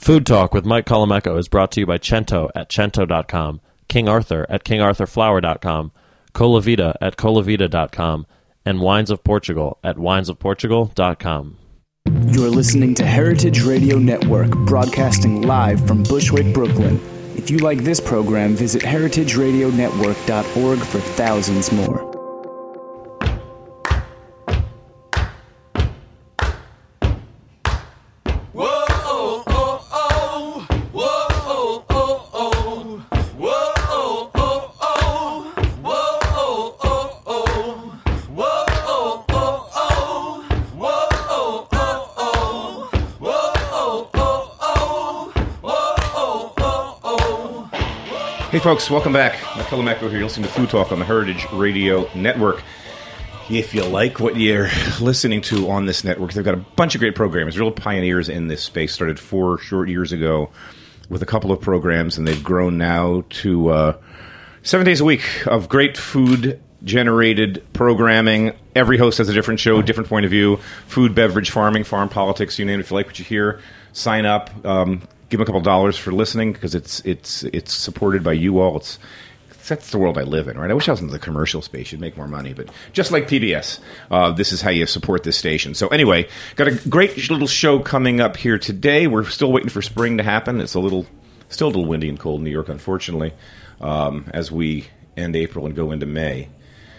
Food Talk with Mike Colomecco is brought to you by Cento at Cento.com, King Arthur at KingArthurFlour.com, Colavita at Colavita.com, and Wines of Portugal at WinesOfPortugal.com. You're listening to Heritage Radio Network, broadcasting live from Bushwick, Brooklyn. If you like this program, visit heritageradionetwork.org for thousands more. Hey folks, welcome back. Mike Colomecco here. You're listening to Food Talk on the Heritage Radio Network. If you like what you're listening to on this network, they've got a bunch of great programs. Real pioneers in this space. Started 4 short years ago with a couple of programs, and they've grown now to 7 days a week of great food-generated programming. Every host has a different show, different point of view. Food, beverage, farming, farm politics, you name it. If you like what you hear, sign up. Give them a couple $dollars for listening because it's supported by you all. That's the world I live in, right? I wish I was in the commercial space. You'd make more money. But just like PBS, this is how you support this station. So anyway, got a great little show coming up here today. We're still waiting for spring to happen. It's still a little windy and cold in New York, unfortunately, as we end April and go into May.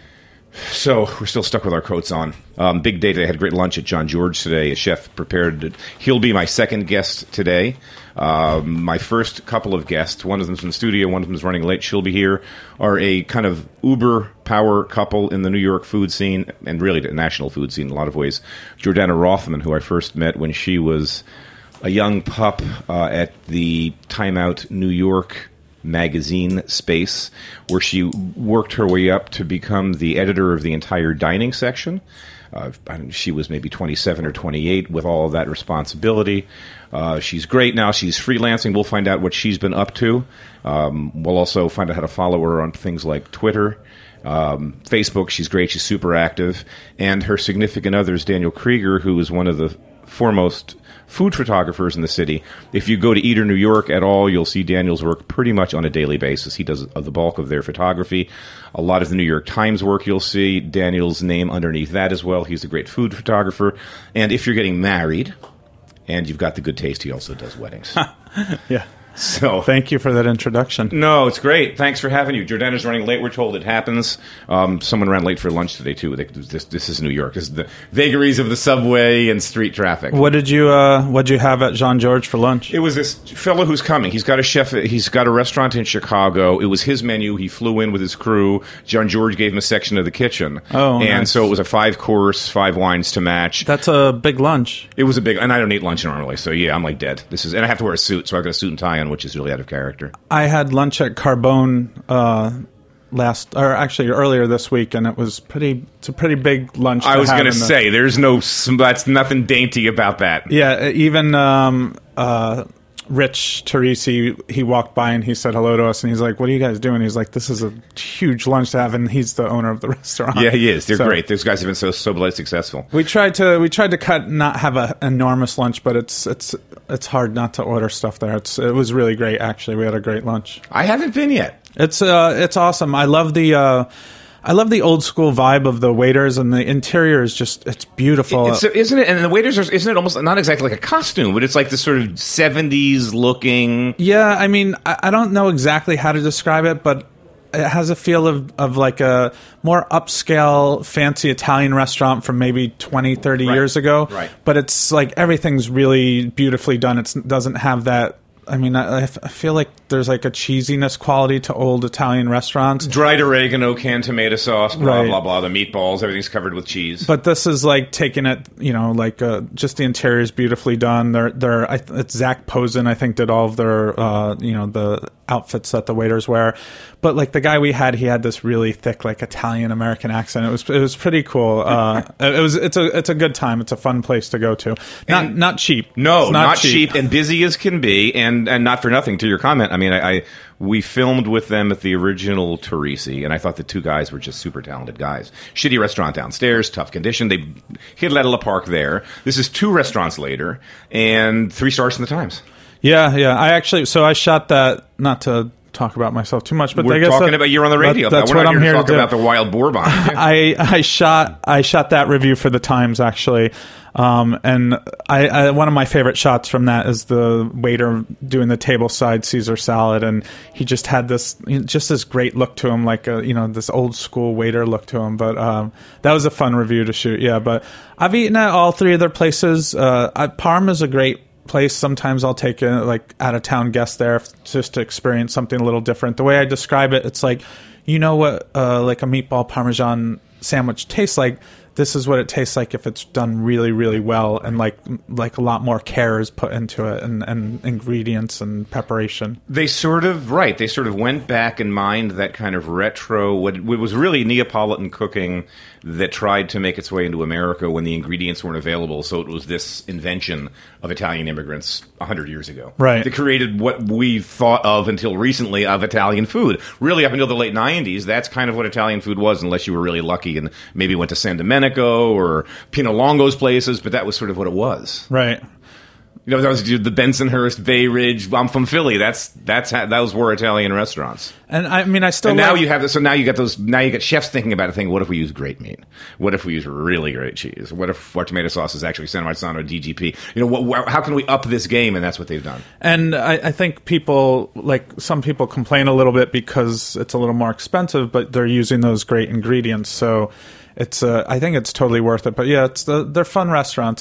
So we're still stuck with our coats on. Big day today. I had a great lunch at John George today. A chef prepared it. He'll be my second guest today. My first couple of guests, one of them's in the studio, one of them's running late. She'll be here. Are a kind of uber power couple in the New York food scene, and really the national food scene in a lot of ways. Jordana Rothman, who I first met when she was a young pup at the Time Out New York magazine space, where she worked her way up to become the editor of the entire dining section. She was maybe 27 or 28 with all of that responsibility. She's great now. She's freelancing. We'll find out what she's been up to. We'll also find out how to follow her on things like Twitter, Facebook. She's great. She's super active. And her significant other is Daniel Krieger, who is one of the foremost food photographers in the city. If you go to Eater New York at all, you'll see Daniel's work pretty much on a daily basis. He does the bulk of their photography. A lot of the New York Times work you'll see Daniel's name underneath that as well. He's a great food photographer. And if you're getting married and you've got the good taste, he also does weddings. Yeah. So thank you for that introduction. No, it's great. Thanks for having you. Jordana's running late. We're told it happens. Someone ran late for lunch today too. This is New York. This is the vagaries of the subway and street traffic. What'd you have at Jean George for lunch? It was this fellow who's coming. He's got a chef. He's got a restaurant in Chicago. It was his menu. He flew in with his crew. Jean George gave him a section of the kitchen. Oh, and nice. So it was a 5-course, 5 wines to match. That's a big lunch. It was a big, and I don't eat lunch normally, so yeah, I'm like dead. And I have to wear a suit, so I've got a suit and tie on, which is really out of character. I had lunch at Carbone earlier this week, and it's a pretty big lunch. I was going to say, that's nothing dainty about that. Yeah, even Rich Teresi, he walked by and he said hello to us, and he's like, "What are you guys doing?" He's like, "This is a huge lunch to have," and he's the owner of the restaurant. Yeah, he is. They're great. Those guys have been so bloody successful. We tried to not have an enormous lunch, but it's hard not to order stuff there. It was really great, actually. We had a great lunch. I haven't been yet. It's awesome. I love the old school vibe of the waiters, and the interior is it's beautiful. Isn't it? And the waiters isn't it almost not exactly like a costume, but it's like this sort of 70s looking. Yeah, I mean, I don't know exactly how to describe it, but it has a feel of like a more upscale, fancy Italian restaurant from maybe 20, 30 years ago. Right. But it's like everything's really beautifully done. It doesn't have that. I mean, I feel like there's like a cheesiness quality to old Italian restaurants. Dried oregano, canned tomato sauce, blah, right. blah, blah. The meatballs, everything's covered with cheese. But this is like taking it, just the interior is beautifully done. It's Zach Posen, I think, did all of their, the outfits that the waiters wear. But like the guy we had, he had this really thick, like Italian American accent. It was pretty cool. It's a good time. It's a fun place to go to. Not cheap. No, it's not cheap, and busy as can be, and not for nothing. To your comment, I mean, we filmed with them at the original Teresi, and I thought the two guys were just super talented guys. Shitty restaurant downstairs, tough condition. They hit Letala Park there. This is 2 restaurants later, and 3 stars in the Times. Yeah. I shot that, not to talk about myself too much, but We're I guess talking about you're on the radio. That's we're what not I'm here to talk do. about the wild boar behind you. I shot that review for the Times, actually. And I one of my favorite shots from that is the waiter doing the tableside Caesar salad, and he just had this great look to him, like this old school waiter look to him. But that was a fun review to shoot. Yeah, but I've eaten at all three of their places. Parm is a great place. Sometimes I'll take a out of town guest there just to experience something a little different. The way I describe it, it's like, what like a meatball parmesan sandwich tastes like. This is what it tastes like if it's done really, really well, and like a lot more care is put into it, and ingredients and preparation. They sort of went back and mined that kind of retro, what was really Neapolitan cooking that tried to make its way into America when the ingredients weren't available. So it was this invention of Italian immigrants 100 years ago. Right. That created what we thought of until recently of Italian food. Really, up until the late 90s, that's kind of what Italian food was, unless you were really lucky and maybe went to San Domenico or Pino Longo's places, but that was sort of what it was. Right. That was the Bensonhurst, Bay Ridge. I'm from Philly. Those were Italian restaurants. And I mean, I still. And now you have this. So now you got those. Now you got chefs thinking about it. Thinking, what if we use great meat? What if we use really great cheese? What if our tomato sauce is actually San Marzano DGP? How can we up this game? And that's what they've done. And I think some people complain a little bit because it's a little more expensive, but they're using those great ingredients. So it's. I think it's totally worth it. But yeah, they're fun restaurants.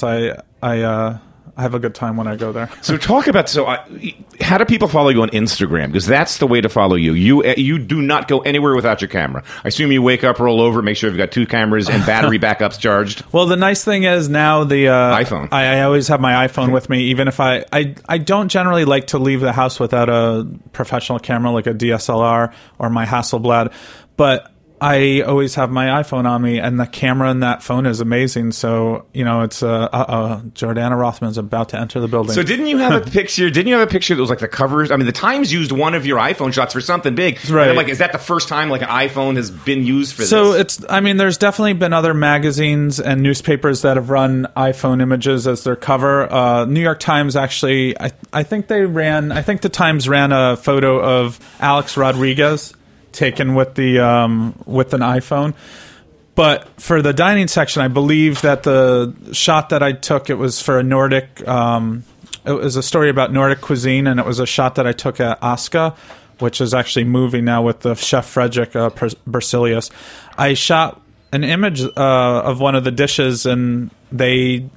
I have a good time when I go there. So how do people follow you on Instagram? Because that's the way to follow you. You do not go anywhere without your camera. I assume you wake up, roll over, make sure you've got 2 cameras and battery backups charged. Well, the nice thing is now the iPhone. I always have my iPhone with me, even if I don't generally like to leave the house without a professional camera like a DSLR or my Hasselblad, but I always have my iPhone on me, and the camera in that phone is amazing. So, it's Jordana Rothman's about to enter the building. So didn't you have a picture? That was like the covers? I mean, the Times used one of your iPhone shots for something big. Right. And I'm like, is that the first time like an iPhone has been used for this? So there's definitely been other magazines and newspapers that have run iPhone images as their cover. New York Times actually, I think the Times ran a photo of Alex Rodriguez taken with an iPhone. But for the dining section, I believe that the shot that I took, it was for a Nordic, it was a story about Nordic cuisine, and it was a shot that I took at Aska, which is actually moving now with the chef Frederick Berzelius. I shot an image of one of the dishes, and they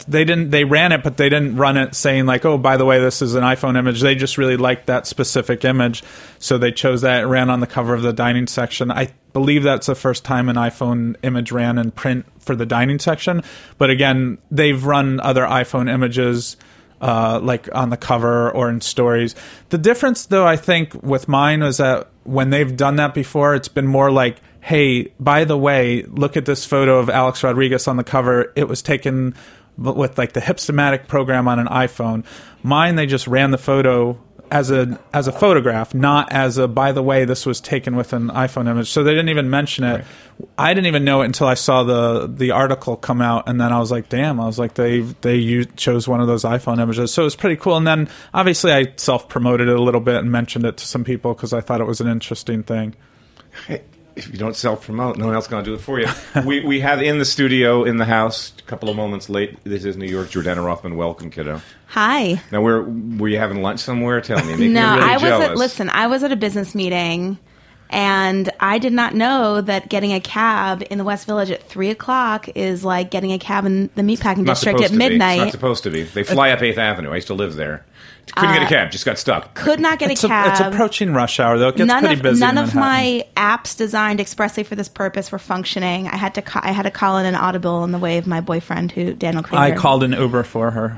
ran it, but they didn't run it saying like, oh, by the way, this is an iPhone image. They just really liked that specific image, so they chose that. It ran on the cover of the dining section. I believe that's the first time an iPhone image ran in print for the dining section. But again, they've run other iPhone images like on the cover or in stories. The difference, though, I think with mine is that when they've done that before, it's been more like, hey, by the way, look at this photo of Alex Rodriguez on the cover. It was taken with like the Hipstamatic program on an iPhone. Mine, they just ran the photo as a photograph, not as a, by the way, this was taken with an iPhone image. So they didn't even mention it. Right. I didn't even know it until I saw the article come out, and then I was like, damn, they chose one of those iPhone images. So it was pretty cool. And then obviously I self-promoted it a little bit and mentioned it to some people because I thought it was an interesting thing. Hey, if you don't self-promote, no one else is going to do it for you. we have in the studio, in the house, a couple of moments late. This is New York. Jordana Rothman, welcome, kiddo. Hi. Now, were you having lunch somewhere? Tell me. No, I was at a business meeting, and I did not know that getting a cab in the West Village at 3:00 is like getting a cab in the meatpacking district at midnight. It's not supposed to be. They fly up 8th Avenue. I used to live there. Couldn't get a cab, just got stuck. Could not get a cab. It's approaching rush hour, though. It gets pretty busy. None of my apps designed expressly for this purpose were functioning. I had to call in an Audible in the way of my boyfriend, Daniel Krieger. I called an Uber for her.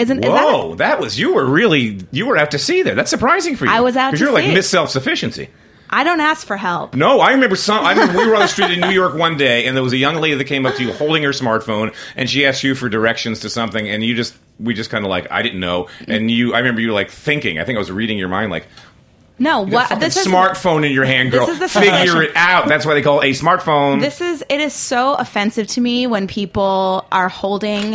You were out to sea there. That's surprising for you. I was out to sea. Because you're like Miss Self-Sufficiency. I don't ask for help. No, I remember we were on the street in New York one day, and there was a young lady that came up to you holding her smartphone, and she asked you for directions to something, and we just kind of like, I didn't know. And I remember you like thinking, I think I was reading your mind like, no, what this is smartphone in your hand, girl. Figure it out. That's why they call it a smartphone. It is so offensive to me when people are holding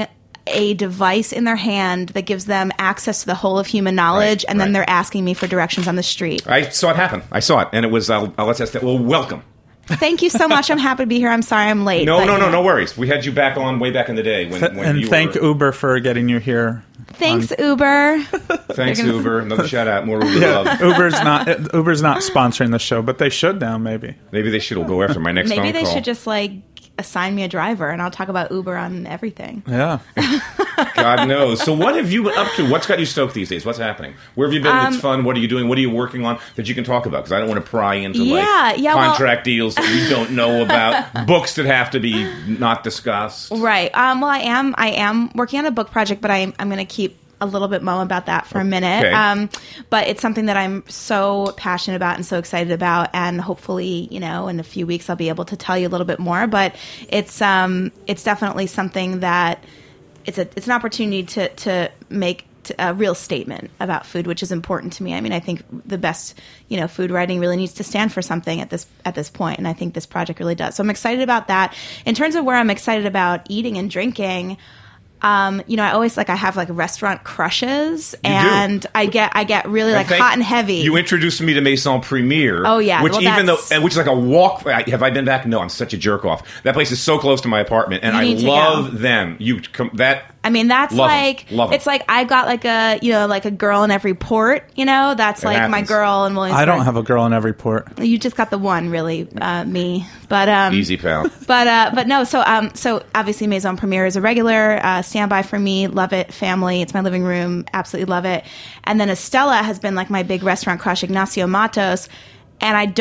a device in their hand that gives them access to the whole of human knowledge, and then they're asking me for directions on the street. I saw it happen. I saw it, and it was let's ask that. Well, welcome. Thank you so much. I'm happy to be here. I'm sorry I'm late. No worries. We had you back on way back in the day when you thank Uber for getting you here. Thanks, Uber. Thanks, Uber. Another shout out. More Uber love. Uber's not sponsoring the show, but they should now. Maybe they should. We'll go after my next phone call. Maybe they should just assign me a driver, and I'll talk about Uber on everything. Yeah. God knows. So what have you been up to? What's got you stoked these days? What's happening? Where have you been that's fun? What are you doing? What are you working on that you can talk about? Because I don't want to pry into contract deals that we don't know about, books that have to be not discussed. Right. Well, I am working on a book project, but I'm going to keep a little bit mum about that for a minute. Okay. But it's something that I'm so passionate about and so excited about, and hopefully, in a few weeks I'll be able to tell you a little bit more. But it's definitely something that it's an opportunity to make a real statement about food, which is important to me. I mean, I think the best, food writing really needs to stand for something at this point, and I think this project really does. So I'm excited about that. In terms of where I'm excited about eating and drinking, I always I have restaurant crushes, and I get really hot and heavy. You introduced me to Maison Premier. Oh yeah, which is like a walk. Have I been back? No, I'm such a jerk off. That place is so close to my apartment, and I love them. I mean, that's love it's like I got a girl in every port. That's my girl in Williamsburg. I don't have a girl in every port. You just got the one, really, me. But easy, pal. But no. So obviously Maison Premier is a regular standby for me. Love it, family. It's my living room. Absolutely love it. And then Estella has been my big restaurant crush, Ignacio Matos. And I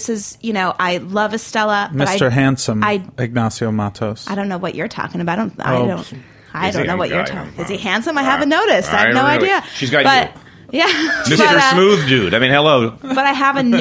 love Estella. Mr. Handsome, Ignacio Matos. I don't know what you're talking about. I don't know what you're talking about. Is he handsome? I haven't noticed. I have no idea. She's got you. Yeah. Mr. Smooth Dude. I mean, hello. But I have a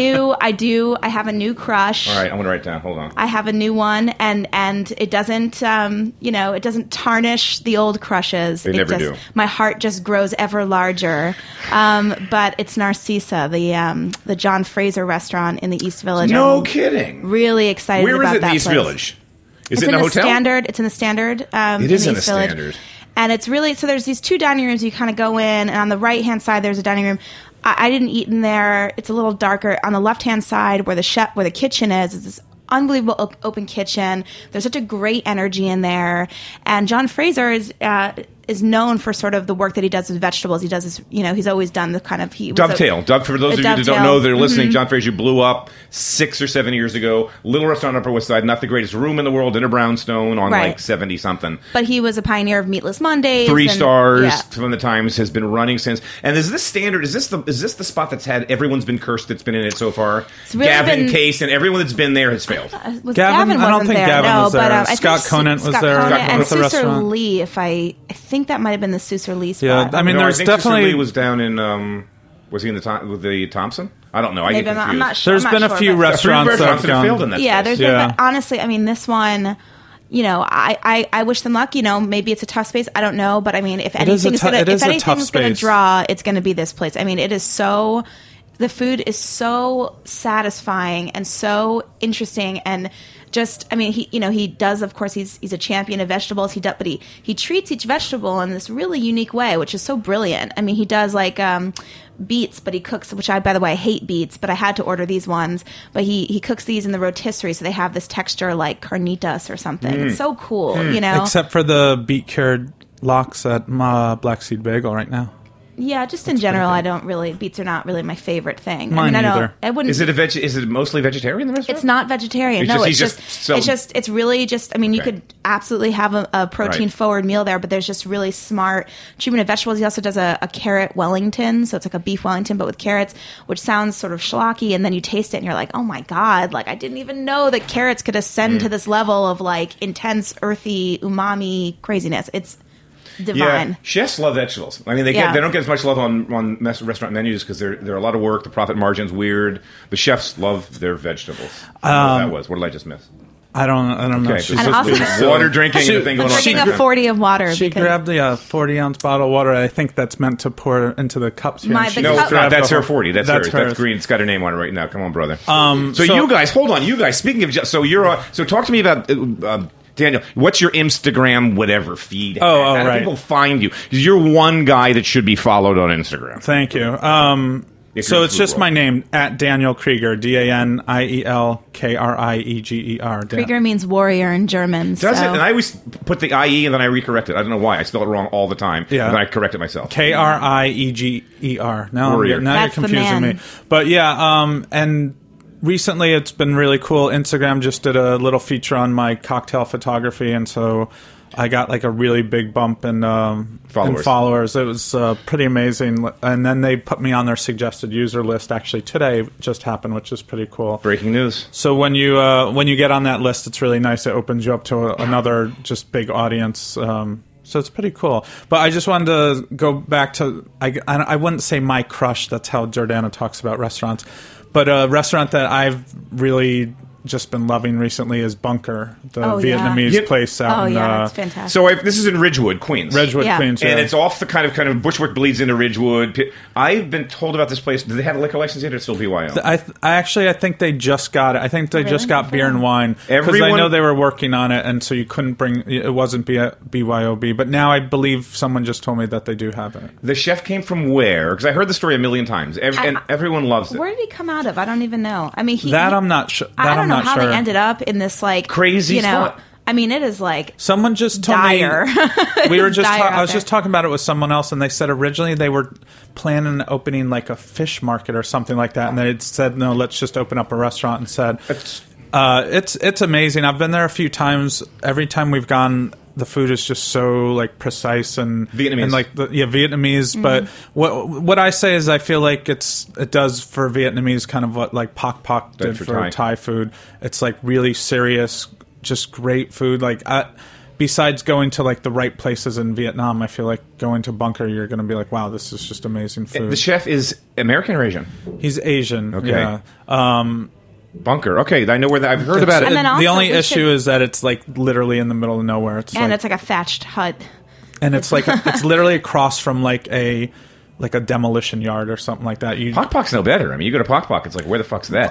new crush. All right, I'm going to write it down. Hold on. I have a new one, and it doesn't, it doesn't tarnish the old crushes. They never do. My heart just grows ever larger. But it's Narcissa, the John Fraser restaurant in the East Village. No kidding. Really excited about that. Where is it, the East place. Village? Is it in a hotel? It's in the Standard. It is in the Standard. And it's really, so there's these two dining rooms you kind of go in, and on the right-hand side there's a dining room. I didn't eat in there. It's a little darker. On the left-hand side where the kitchen is this unbelievable open kitchen. There's such a great energy in there. And John Fraser is known for sort of the work that he does with vegetables. He does this, he's always done the kind of... Dovetail. For those of you that don't know, that are listening, John Fraser blew up 6 or 7 years ago. Little restaurant on Upper West Side, not the greatest room in the world, in a brownstone on 70-something. But he was a pioneer of Meatless Mondays. 3 stars from the Times, has been running since. And is this Standard, is this the spot that's had, everyone's been cursed that's been in it so far? Really Gavin, Case, and everyone that's been there has failed. Gavin I don't think Gavin was there. Scott Conant was there. And Cesar Lee, I think that might have been the Cesar Lee spot. Yeah, I mean, there's definitely... Cesar Lee was down in, was he in with the Thompson? I don't know. I get confused. I'm not sure. There's been a few restaurants that have failed in that space. There's been, but honestly, I mean, this one... I wish them luck. Maybe it's a tough space. I don't know, but I mean, if anything's going to draw, it's going to be this place. I mean, it is so. The food is so satisfying and so interesting, and just, I mean, he does. Of course, he's a champion of vegetables. But he treats each vegetable in this really unique way, which is so brilliant. I mean, he does beets, but he cooks, which by the way, I hate beets, but I had to order these ones. But he cooks these in the rotisserie, so they have this texture like carnitas or something. It's so cool, Except for the beet cured lox at Black Seed Bagel right now. Yeah, just in general, I don't really. Beets are not really my favorite thing. Mine either. I wouldn't. Is it mostly vegetarian? The restaurant? It's not vegetarian. It's really just. I mean, you could absolutely have a protein forward meal there, but there's just really smart treatment of vegetables. He also does a carrot Wellington, so it's like a beef Wellington but with carrots, which sounds sort of schlocky, and then you taste it and you're like, oh my god, I didn't even know that carrots could ascend to this level of intense, earthy, umami craziness. It's divine. Yeah, chefs love vegetables. I mean, they don't get as much love on restaurant menus because they're a lot of work. The profit margin's weird. The chefs love their vegetables. That was. What did I just miss? I don't know. And also, water drinking. Drinking a 40 of water. She grabbed the 40-ounce bottle of water. I think that's meant to pour into the cups here. No, it's not. That's her 40. That's hers. That's green. It's got her name on it right now. Come on, brother. So you guys, hold on. You guys, speaking of, so talk to me about. Daniel, what's your Instagram whatever feed? How do right. people find you? Because you're one guy that should be followed on Instagram. Thank you. So it's just my name, at Daniel Krieger, DanielKrieger. Krieger means warrior in German. Does it? And I always put the IE and then I recorrect it. I don't know why. I spell it wrong all the time. Yeah. And then I correct it myself. Krieger. Now you're confusing me. But yeah, and recently it's been really cool. Instagram just did a little feature on my cocktail photography, and so I got like a really big bump in followers. It was pretty amazing. And then they put me on their suggested user list. Actually, today just happened, which is pretty cool. Breaking news. So when you get on that list, it's really nice. It opens you up to another just big audience. So it's pretty cool. But I just wanted to go back to, I wouldn't say my crush. That's how Jordana talks about restaurants. But a restaurant that I've really just been loving recently is Bunker, the Vietnamese place out in... that's fantastic. So this is in Ridgewood, Queens. Queens, And it's off the kind of Bushwick bleeds into Ridgewood. I've been told about this place. Do they have a liquor license yet, or still BYO? I think they just got it. I think they just got beer and wine. Because I know they were working on it, and so you couldn't bring... It wasn't BYOB. But now I believe someone just told me that they do have it. The chef came from where? Because I heard the story a million times. And everyone loves it. Where did he come out of? I don't even know. I mean, I'm not sure. I don't know how they ended up in this like crazy spot. I mean, it is like someone just told dire. Me we were just I was just talking about it with someone else, and they said originally they were planning on opening like a fish market or something like that, and they said no, let's just open up a restaurant. And said it's amazing. I've been there a few times. Every time we've gone, the food is just so like precise and Vietnamese, and like Vietnamese. Mm-hmm. But what I say is I feel like it does for Vietnamese kind of what like Pok Pok did for Thai food. It's like really serious, just great food. Like besides going to like the right places in Vietnam, I feel like going to Bunker, you're going to be like, wow, this is just amazing food. The chef is American or Asian? He's Asian. Okay. Yeah. Bunker. Okay, I know where I've heard about it. The only issue is that it's like literally in the middle of nowhere. It's like a thatched hut. And it's like it's literally across from like a demolition yard or something like that. Pok Pok's no better. I mean, you go to Pok Pok, it's like, where the fuck's that?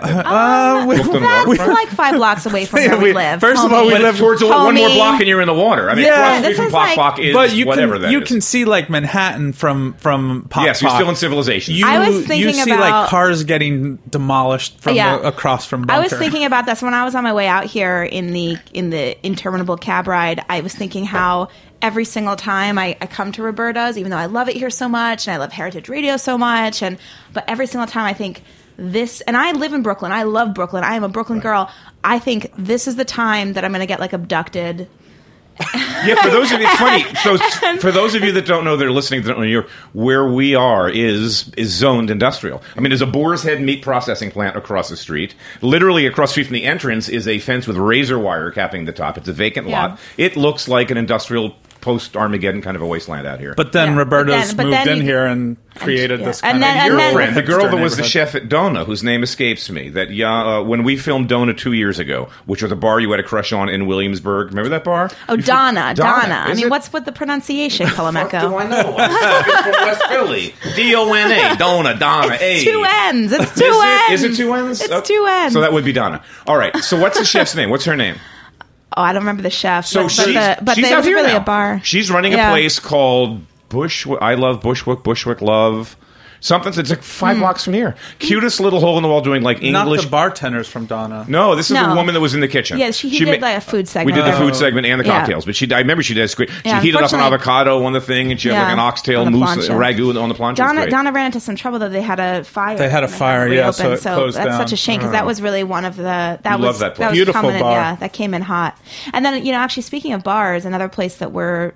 We're like 5 blocks away from where we live. First of all, we live towards one more block and you're in the water. I mean, across the street from Pok Pok is whatever that is. You can see like Manhattan from Pok Pok. Yes, you're still in civilization. I was thinking you see like cars getting demolished from across from Bunker. I was thinking about this when I was on my way out here in the interminable cab ride. I was thinking how every single time I come to Roberta's, even though I love it here so much and I love Heritage Radio so much, but every single time I think this, and I live in Brooklyn. I love Brooklyn. I am a Brooklyn girl. I think this is the time that I'm going to get like abducted. Yeah, for those of you, it's funny. So for those of you that don't know, that are listening, that don't know New York, where we are is zoned industrial. I mean, there's a Boar's Head meat processing plant across the street. Literally across the street from the entrance is a fence with razor wire capping the top. It's a vacant lot. It looks like an industrial post-Armageddon kind of a wasteland out here. But then Roberta's moved in here and created this kind of... Your friend, the girl that was the chef at Dona, whose name escapes me, that when we filmed Dona 2 years ago, which was a bar you had a crush on in Williamsburg. Remember that bar? Oh, Donna. I mean, what's with the pronunciation, Colomeco? What do I know? I'm from West Philly. Dona, Donna. It's 2 N's. It's 2 N's. Is it 2 N's? It's 2 N's. So that would be Donna. All right. So what's the chef's name? What's her name? Oh, I don't remember the chef. So she's out here really now. A bar. She's running a place called I love Bushwick Love. Something that's like 5 blocks from here. Cutest little hole in the wall doing like English. Not the bartenders from Donna. No, this is the woman that was in the kitchen. Yeah, she did like a food segment. We did the food segment and the cocktails. But I remember she did great. She heated up an avocado on the thing, and she had like an oxtail mousse ragu on the plancha. Donna ran into some trouble though. They had a fire. So it closed down. That's such a shame because that was really one of the love that place. Beautiful bar. Yeah, that came in hot. And then actually speaking of bars, another place that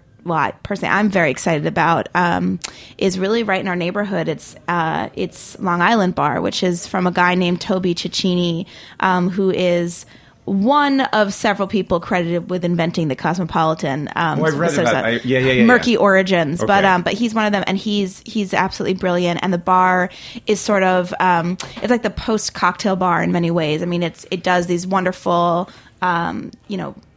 I'm very excited about is really right in our neighborhood. It's Long Island Bar, which is from a guy named Toby Cecchini, who is one of several people credited with inventing the Cosmopolitan. I've read about murky origins, okay. But he's one of them, and he's absolutely brilliant. And the bar is sort of it's like the post cocktail bar in many ways. I mean, it does these wonderful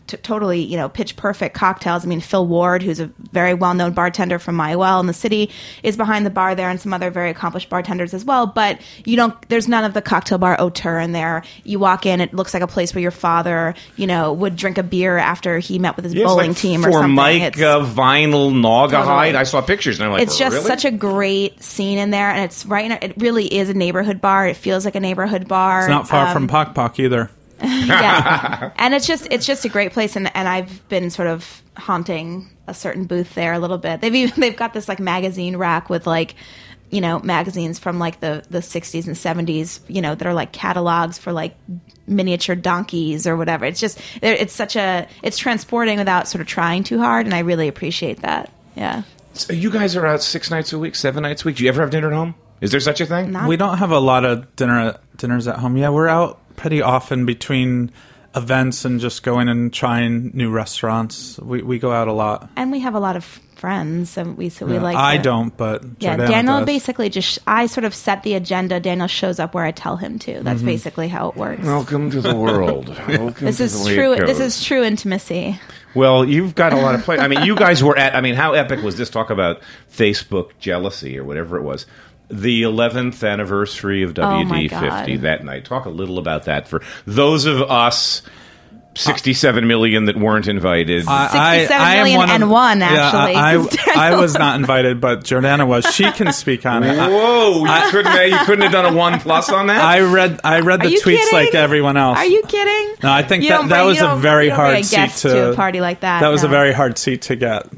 totally, pitch perfect cocktails. I mean, Phil Ward, who's a very well-known bartender from My Well in the city, is behind the bar there, and some other very accomplished bartenders as well. But there's none of the cocktail bar hauteur in there. You walk in, it looks like a place where your father, would drink a beer after he met with his bowling team or something. Mike Vinyl Naugahyde. I saw pictures and I'm like, it's just really? Such a great scene in there, and it's it really is a neighborhood bar. It feels like a neighborhood bar. It's not far from Pok Pok either. Yeah, and it's just a great place, and I've been sort of haunting a certain booth there a little bit. They've got this like magazine rack with like, magazines from like the 60s and 70s, that are like catalogs for like miniature donkeys or whatever. It's just it's transporting without sort of trying too hard, and I really appreciate that. Yeah. So you guys are out 6 nights a week, 7 nights a week. Do you ever have dinner at home? Is there such a thing? We don't have a lot of dinners at home. Yeah, we're out pretty often between events and just going and trying new restaurants. We go out a lot, and we have a lot of friends, and we like. I don't, but yeah, Jordana Daniel does. Basically I sort of set the agenda. Daniel shows up where I tell him to. That's basically how it works. Welcome to the world. This is true intimacy. Well, you've got a lot of play. I mean, you guys were at. I mean, how epic was this? Talk about Facebook jealousy or whatever it was. The 11th anniversary of WD50 that night. Talk a little about that for those of us, 67 million that weren't invited. 67 million and one, actually. I was not invited, but Jordana was. She can speak on it. Whoa! You couldn't have done a 1+ on that? I read the tweets kidding? Like everyone else. Are you kidding? No, I think that was a very hard seat to a party like that. That was a very hard seat to get.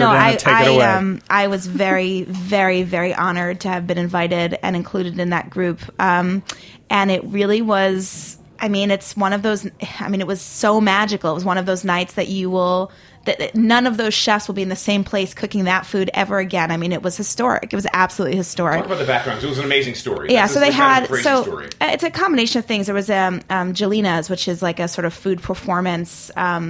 I was very, very, very honored to have been invited and included in that group. And it really was. I mean, it's one of those. I mean, it was so magical. It was one of those nights that that none of those chefs will be in the same place cooking that food ever again. I mean, it was historic. It was absolutely historic. Talk about the background. It was an amazing story. Yeah, so it's a combination of things. There was Jelina's, which is like a sort of food performance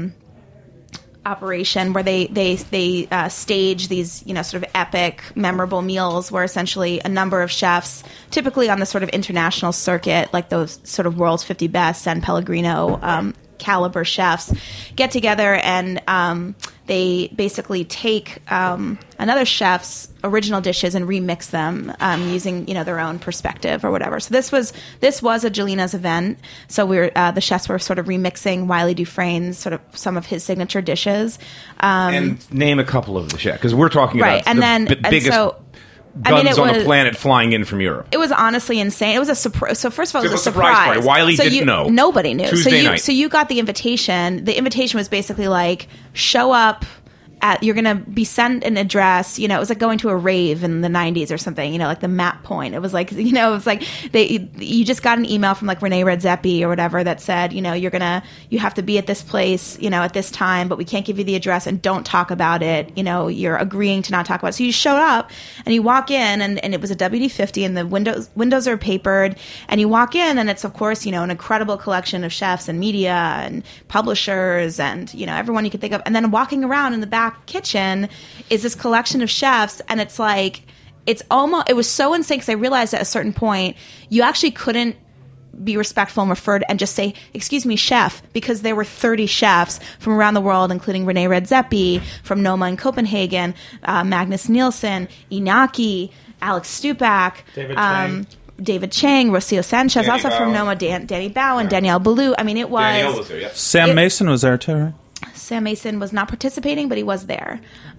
operation where they stage these sort of epic, memorable meals where essentially a number of chefs, typically on the sort of international circuit, like those sort of world's 50 best San Pellegrino caliber chefs, get together and they basically take another chef's original dishes and remix them using their own perspective or whatever. So this was a Jelina's event. So the chefs were sort of remixing Wiley Dufresne's sort of some of his signature dishes. And name a couple of the chefs, because we're talking about the biggest guns on the planet flying in from Europe. It was honestly insane. It was a surprise. So first of all, it was a surprise party. Wiley didn't know. Nobody knew. Tuesday night. So you got the invitation. The invitation was basically like, show up. You're going to be sent an address. It was like going to a rave in the 90s or something, like the map point. It was like, it was like you just got an email from like Rene Redzepi or whatever that said, you have to be at this place, at this time, but we can't give you the address and don't talk about it. You're agreeing to not talk about it. So you showed up and you walk in and it was a WD50 and the windows are papered and you walk in and it's of course, an incredible collection of chefs and media and publishers and, everyone you could think of. And then walking around in the back kitchen is this collection of chefs, and it's like it was so insane because I realized at a certain point you actually couldn't be respectful and referred and just say, excuse me, chef, because there were 30 chefs from around the world, including Rene Redzepi from Noma in Copenhagen, Magnus Nielsen, Inaki, Alex Stupak, David Chang, Rocio Sanchez, also from Noma, Danny Bowen, Danielle Ballou. I mean, it was... Danielle was there, yeah. Sam Mason was there too, right? Sam Mason was not participating, but he was there.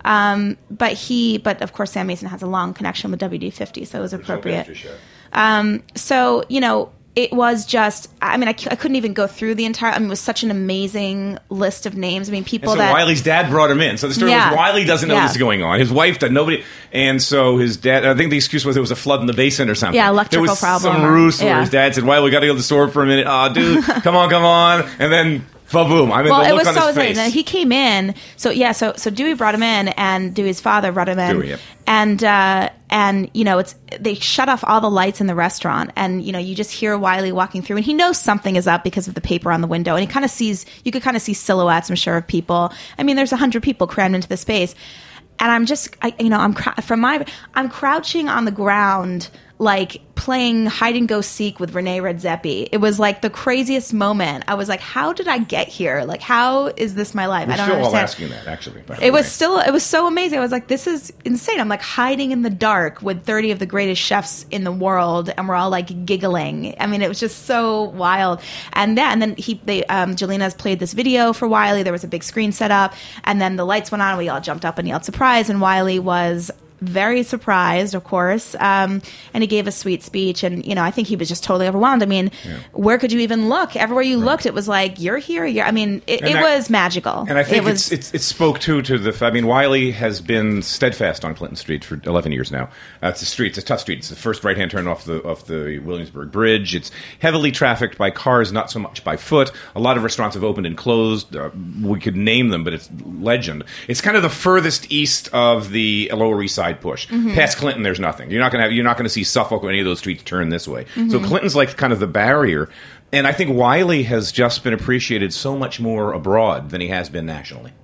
But of course, Sam Mason has a long connection with WD50, so it was appropriate. So, it was just, I mean, I couldn't even go through the entire, it was such an amazing list of names. I mean, people that... Wiley's dad brought him in. So the story was Wiley doesn't know this is going on. His wife doesn't, nobody, and so his dad, I think the excuse was there was a flood in the basement or something. Yeah, electrical problem. There was some ruse where his dad said, Wiley, we got to go to the store for a minute. Oh, dude, come on. And then... Boom! I mean, the look on his face. And he came in. So Dewey brought him in, and Dewey's father brought him in. Dewey, yep. And they shut off all the lights in the restaurant, and you just hear Wiley walking through, and he knows something is up because of the paper on the window, and you could kind of see silhouettes, I'm sure, of people. I mean, there's 100 people crammed into the space, and I'm crouching on the ground. like playing hide and go seek with Renee Redzepi. It was like the craziest moment. I was like, how did I get here? Like, how is this my life? We're I don't still understand. all asking that, actually. It was so amazing. I was like, this is insane. I'm like hiding in the dark with 30 of the greatest chefs in the world, and we're all like giggling. I mean, it was just so wild. And then Jalena's played this video for Wiley. There was a big screen set up, and then the lights went on, and we all jumped up and yelled surprise, and Wiley was very surprised, of course, and he gave a sweet speech, and I think he was just totally overwhelmed. I mean, where could you even look? Everywhere you looked, it was like, you're here. I mean, it was magical. And I think it spoke to the. I mean, Wiley has been steadfast on Clinton Street for 11 years now. It's a tough street. It's the first right-hand turn off the Williamsburg Bridge. It's heavily trafficked by cars, not so much by foot. A lot of restaurants have opened and closed. We could name them, but it's legend. It's kind of the furthest east of the Lower East Side push. Mm-hmm. Past Clinton, there's nothing. You're not going to see Suffolk or any of those streets turn this way. Mm-hmm. So Clinton's like kind of the barrier. And I think Wiley has just been appreciated so much more abroad than he has been nationally.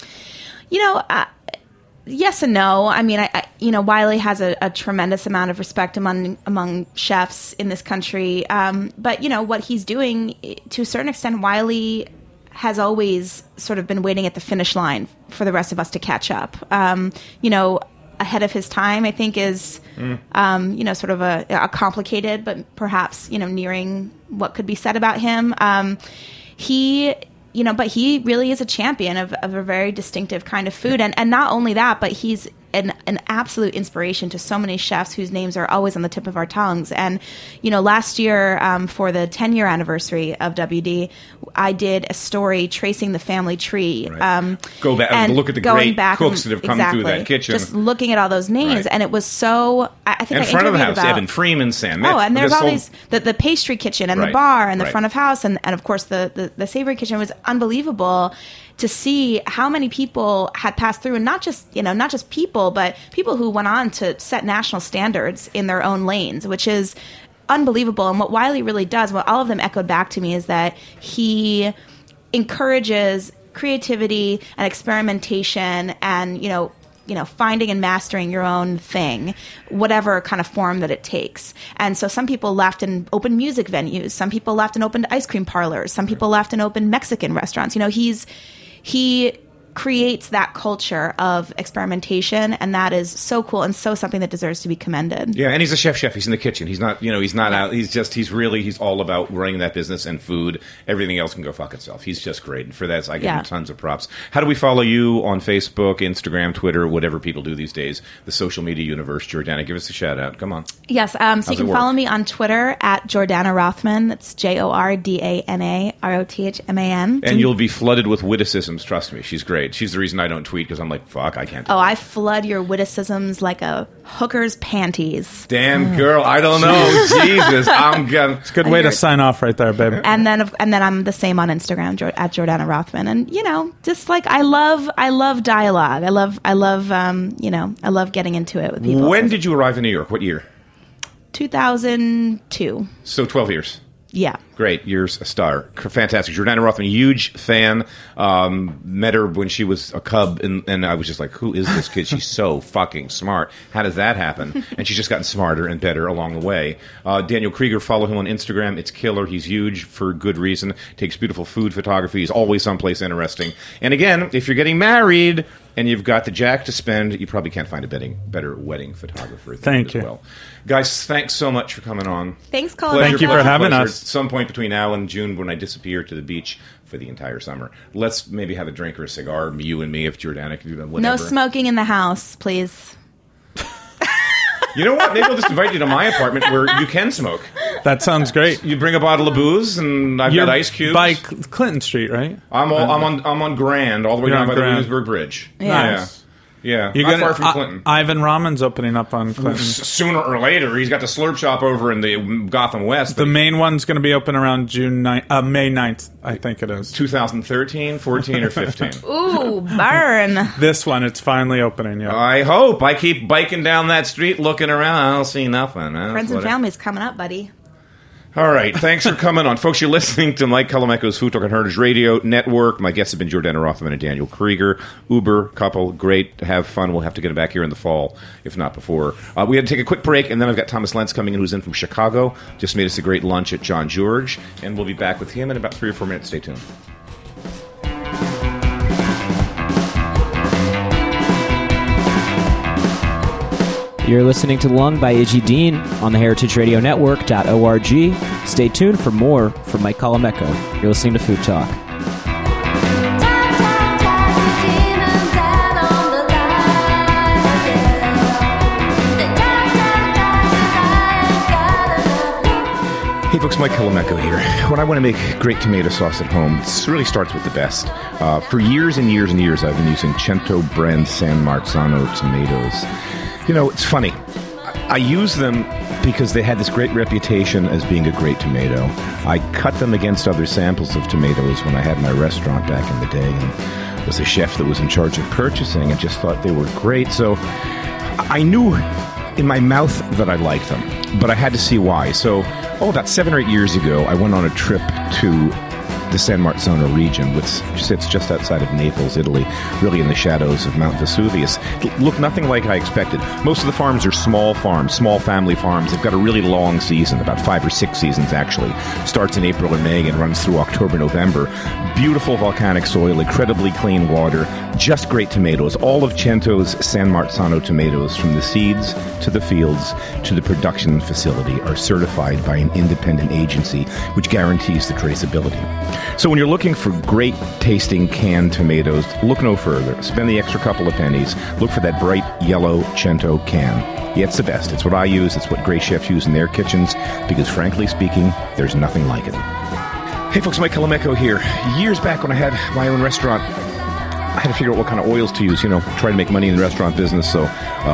Yes and no. I mean, Wiley has a tremendous amount of respect among chefs in this country. But what he's doing, to a certain extent, Wiley has always sort of been waiting at the finish line for the rest of us to catch up. Ahead of his time, I think, is sort of a complicated, but perhaps nearing what could be said about him. But he really is a champion of a very distinctive kind of food, and not only that, but he's an absolute inspiration to so many chefs whose names are always on the tip of our tongues. And last year, for the 10-year anniversary of WD, I did a story tracing the family tree. Right. Go back and look at the great cooks that have come through that kitchen. Just looking at all those names, and it was so. I think in front of the house, Evan Freeman, Sam Mitch. Oh, and there's all these the pastry kitchen and the bar and the front of house, and of course the savory kitchen was unbelievable to see how many people had passed through, and not just people, but people who went on to set national standards in their own lanes, which is unbelievable. And what Wiley really does, what all of them echoed back to me, is that he encourages creativity and experimentation and finding and mastering your own thing, whatever kind of form that it takes. And so some people left and opened music venues. Some people left and opened ice cream parlors. Some people left and opened Mexican restaurants. He creates that culture of experimentation, and that is so cool and so something that deserves to be commended. Yeah, and he's a chef. He's in the kitchen. He's not, he's not out. He's all about running that business and food. Everything else can go fuck itself. He's just great. And for that, I give him tons of props. How do we follow you on Facebook, Instagram, Twitter, whatever people do these days? The social media universe. Jordana, give us a shout out. Come on. Yes, so you can follow me on Twitter at Jordana Rothman. That's JORDANA ROTHMAN. And you'll be flooded with witticisms. Trust me, she's great. She's the reason I don't tweet, because I'm like, fuck, I can't do I flood your witticisms like a hooker's panties. Damn, girl, I don't know. Jesus, I'm gonna... It's a good way to sign off right there, baby. And then I'm the same on Instagram, at Jordana Rothman. And, just like, I love dialogue. I love getting into it with people. When did you arrive in New York? What year? 2002. So 12 years. Yeah. Great. You're a star. Fantastic. Jordana Rothman, huge fan. Met her when she was a cub, and I was just like, who is this kid? She's so fucking smart. How does that happen? And she's just gotten smarter and better along the way. Daniel Krieger, follow him on Instagram. It's killer. He's huge for good reason. Takes beautiful food photography. He's always someplace interesting. And again, if you're getting married and you've got the jack to spend, you probably can't find a better wedding photographer. Thank you. Well. Guys, thanks so much for coming on. Thanks, Colin. Thank you for having us. At some point between now and June, when I disappear to the beach for the entire summer, let's maybe have a drink or a cigar, you and me, if Jordana can do that. No smoking in the house, please. You know what? Maybe I'll just invite you to my apartment where you can smoke. That sounds great. You bring a bottle of booze, and I've got ice cubes. By Clinton Street, right? I'm on Grand, all the way down by the Williamsburg Bridge. Nice. Yeah, not far from Clinton. Ivan Ramen's opening up on Clinton. Sooner or later. He's got the Slurp Shop over in the Gotham West. The main one's going to be open around May 9th, I think it is. 2013, 14, or 15. Ooh, burn. This one, it's finally opening, yeah. I hope. I keep biking down that street looking around. I don't see nothing. Friends and family's coming up, buddy. All right. Thanks for coming on. Folks, you're listening to Mike Colameco's Food Talk on Heritage Radio Network. My guests have been Jordana Rothman and Daniel Krieger. Uber couple. Great. Have fun. We'll have to get it back here in the fall, if not before. We had to take a quick break, and then I've got Thomas Lentz coming in, who's in from Chicago. Just made us a great lunch at John George, and we'll be back with him in about 3 or 4 minutes. Stay tuned. You're listening to Lung by Iggy Dean on the heritageradionetwork.org. Stay tuned for more from Mike Colameco. You're listening to Food Talk. Hey folks, Mike Colameco here. When I want to make great tomato sauce at home, it really starts with the best. For years and years and years, I've been using Cento brand San Marzano tomatoes. You know, it's funny. I use them because they had this great reputation as being a great tomato. I cut them against other samples of tomatoes when I had my restaurant back in the day and was a chef that was in charge of purchasing and just thought they were great. So I knew in my mouth that I liked them, but I had to see why. So, about 7 or 8 years ago, I went on a trip to the San Marzano region, which sits just outside of Naples, Italy, really in the shadows of Mount Vesuvius. It looked nothing like I expected. Most of the farms are small farms, small family farms. They've got a really long season, about 5 or 6 seasons actually. Starts in April and May and runs through October, November. Beautiful volcanic soil, incredibly clean water, just great tomatoes. All of Cento's San Marzano tomatoes, from the seeds to the fields to the production facility, are certified by an independent agency which guarantees the traceability. So when you're looking for great tasting canned tomatoes, look no further. Spend the extra couple of pennies. Look for that bright yellow Cento can. Yeah, it's the best. It's what I use. It's what great chefs use in their kitchens because, frankly speaking, there's nothing like it. Hey folks, Mike Colameco here. Years back when I had my own restaurant, I had to figure out what kind of oils to use, try to make money in the restaurant business. So,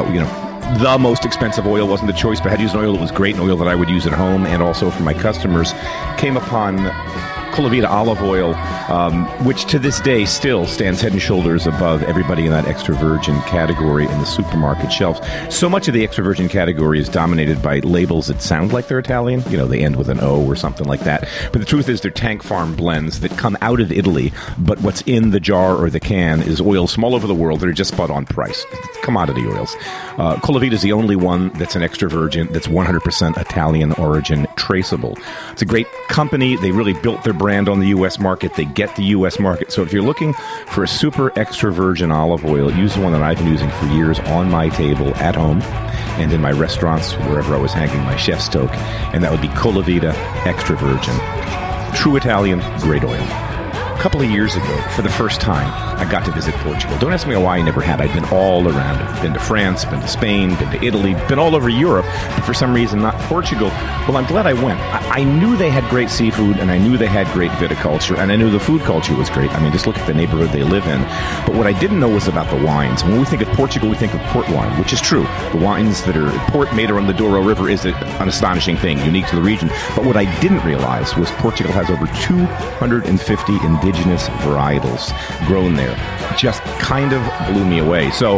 the most expensive oil wasn't the choice, but I had to use an oil that was great, an oil that I would use at home and also for my customers. Came upon Colavita olive oil, which to this day still stands head and shoulders above everybody in that extra virgin category in the supermarket shelves. So much of the extra virgin category is dominated by labels that sound like they're Italian. They end with an O or something like that. But the truth is they're tank farm blends that come out of Italy, but what's in the jar or the can is oils from all over the world that are just spot on price. Commodity oils. Colavita is the only one that's an extra virgin, that's 100% Italian origin, traceable. It's a great company. They really built their brand on the U.S. market. They get the U.S. market. So if you're looking for a super extra virgin olive oil, use the one that I've been using for years on my table at home and in my restaurants, wherever I was hanging my chef's toque, and that would be Colavita Extra Virgin. True Italian, great oil. A couple of years ago, for the first time, I got to visit Portugal. Don't ask me why I never had. I'd been all around it. Been to France, been to Spain, been to Italy, been all over Europe, but for some reason not Portugal. Well, I'm glad I went. I knew they had great seafood, and I knew they had great viticulture, and I knew the food culture was great. I mean, just look at the neighborhood they live in. But what I didn't know was about the wines. When we think of Portugal, we think of port wine, which is true. The wines that are port made on the Douro River is an astonishing thing, unique to the region. But what I didn't realize was Portugal has over 250 indigenous varietals grown there. Just kind of blew me away. So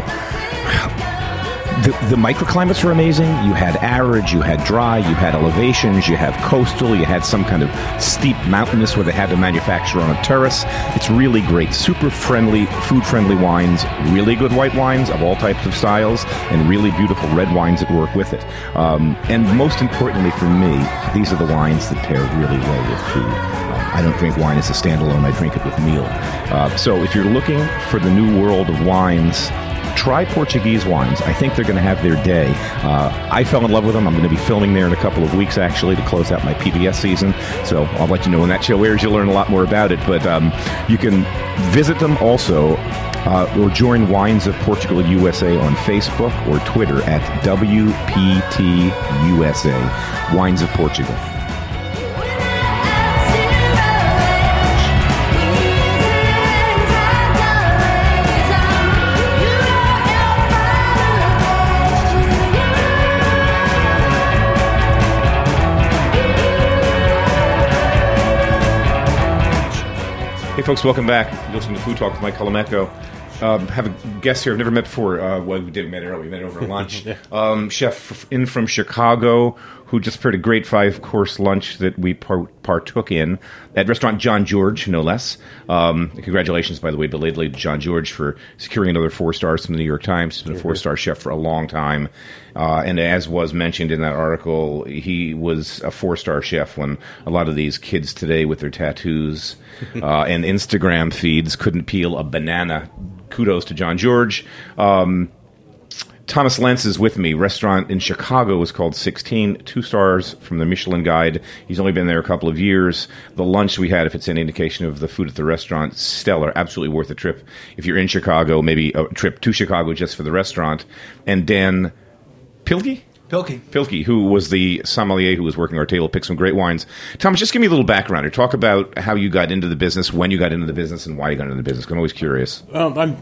the microclimates were amazing. You had arid, you had dry, you had elevations, you have coastal, you had some kind of steep mountainous where they had to manufacture on a terrace. It's really great. Super friendly, food-friendly wines, really good white wines of all types of styles, and really beautiful red wines that work with it. And most importantly for me, these are the wines that pair really well with food. I don't drink wine as a standalone. I drink it with meal. So if you're looking for the new world of wines, try Portuguese wines. I think they're going to have their day. I fell in love with them. I'm going to be filming there in a couple of weeks, actually, to close out my PBS season. So I'll let you know when that show airs. You'll learn a lot more about it. But you can visit them also or join Wines of Portugal USA on Facebook or Twitter at WPT USA, Wines of Portugal. Hey folks, welcome back. You're listening to Food Talk with Mike Colameco. have a guest here I've never met before. We met over lunch. Chef in from Chicago who just prepared a great 5-course lunch that we partook in at restaurant John George, no less. Congratulations, by the way, belatedly to John George for securing another 4 stars from the New York Times. He's been a 4-star chef for a long time. And as was mentioned in that article, he was a 4-star chef when a lot of these kids today with their tattoos and Instagram feeds couldn't peel a banana. Kudos to John George. Thomas Lentz is with me. Restaurant in Chicago is called 16, 2 stars from the Michelin Guide. He's only been there a couple of years. The lunch we had, if it's any indication of the food at the restaurant, stellar, absolutely worth a trip. If you're in Chicago, maybe a trip to Chicago just for the restaurant. And Dan Pilkey, who was the sommelier who was working our table, picked some great wines. Thomas, just give me a little background or talk about how you got into the business, when you got into the business, and why you got into the business. I'm always curious. I'm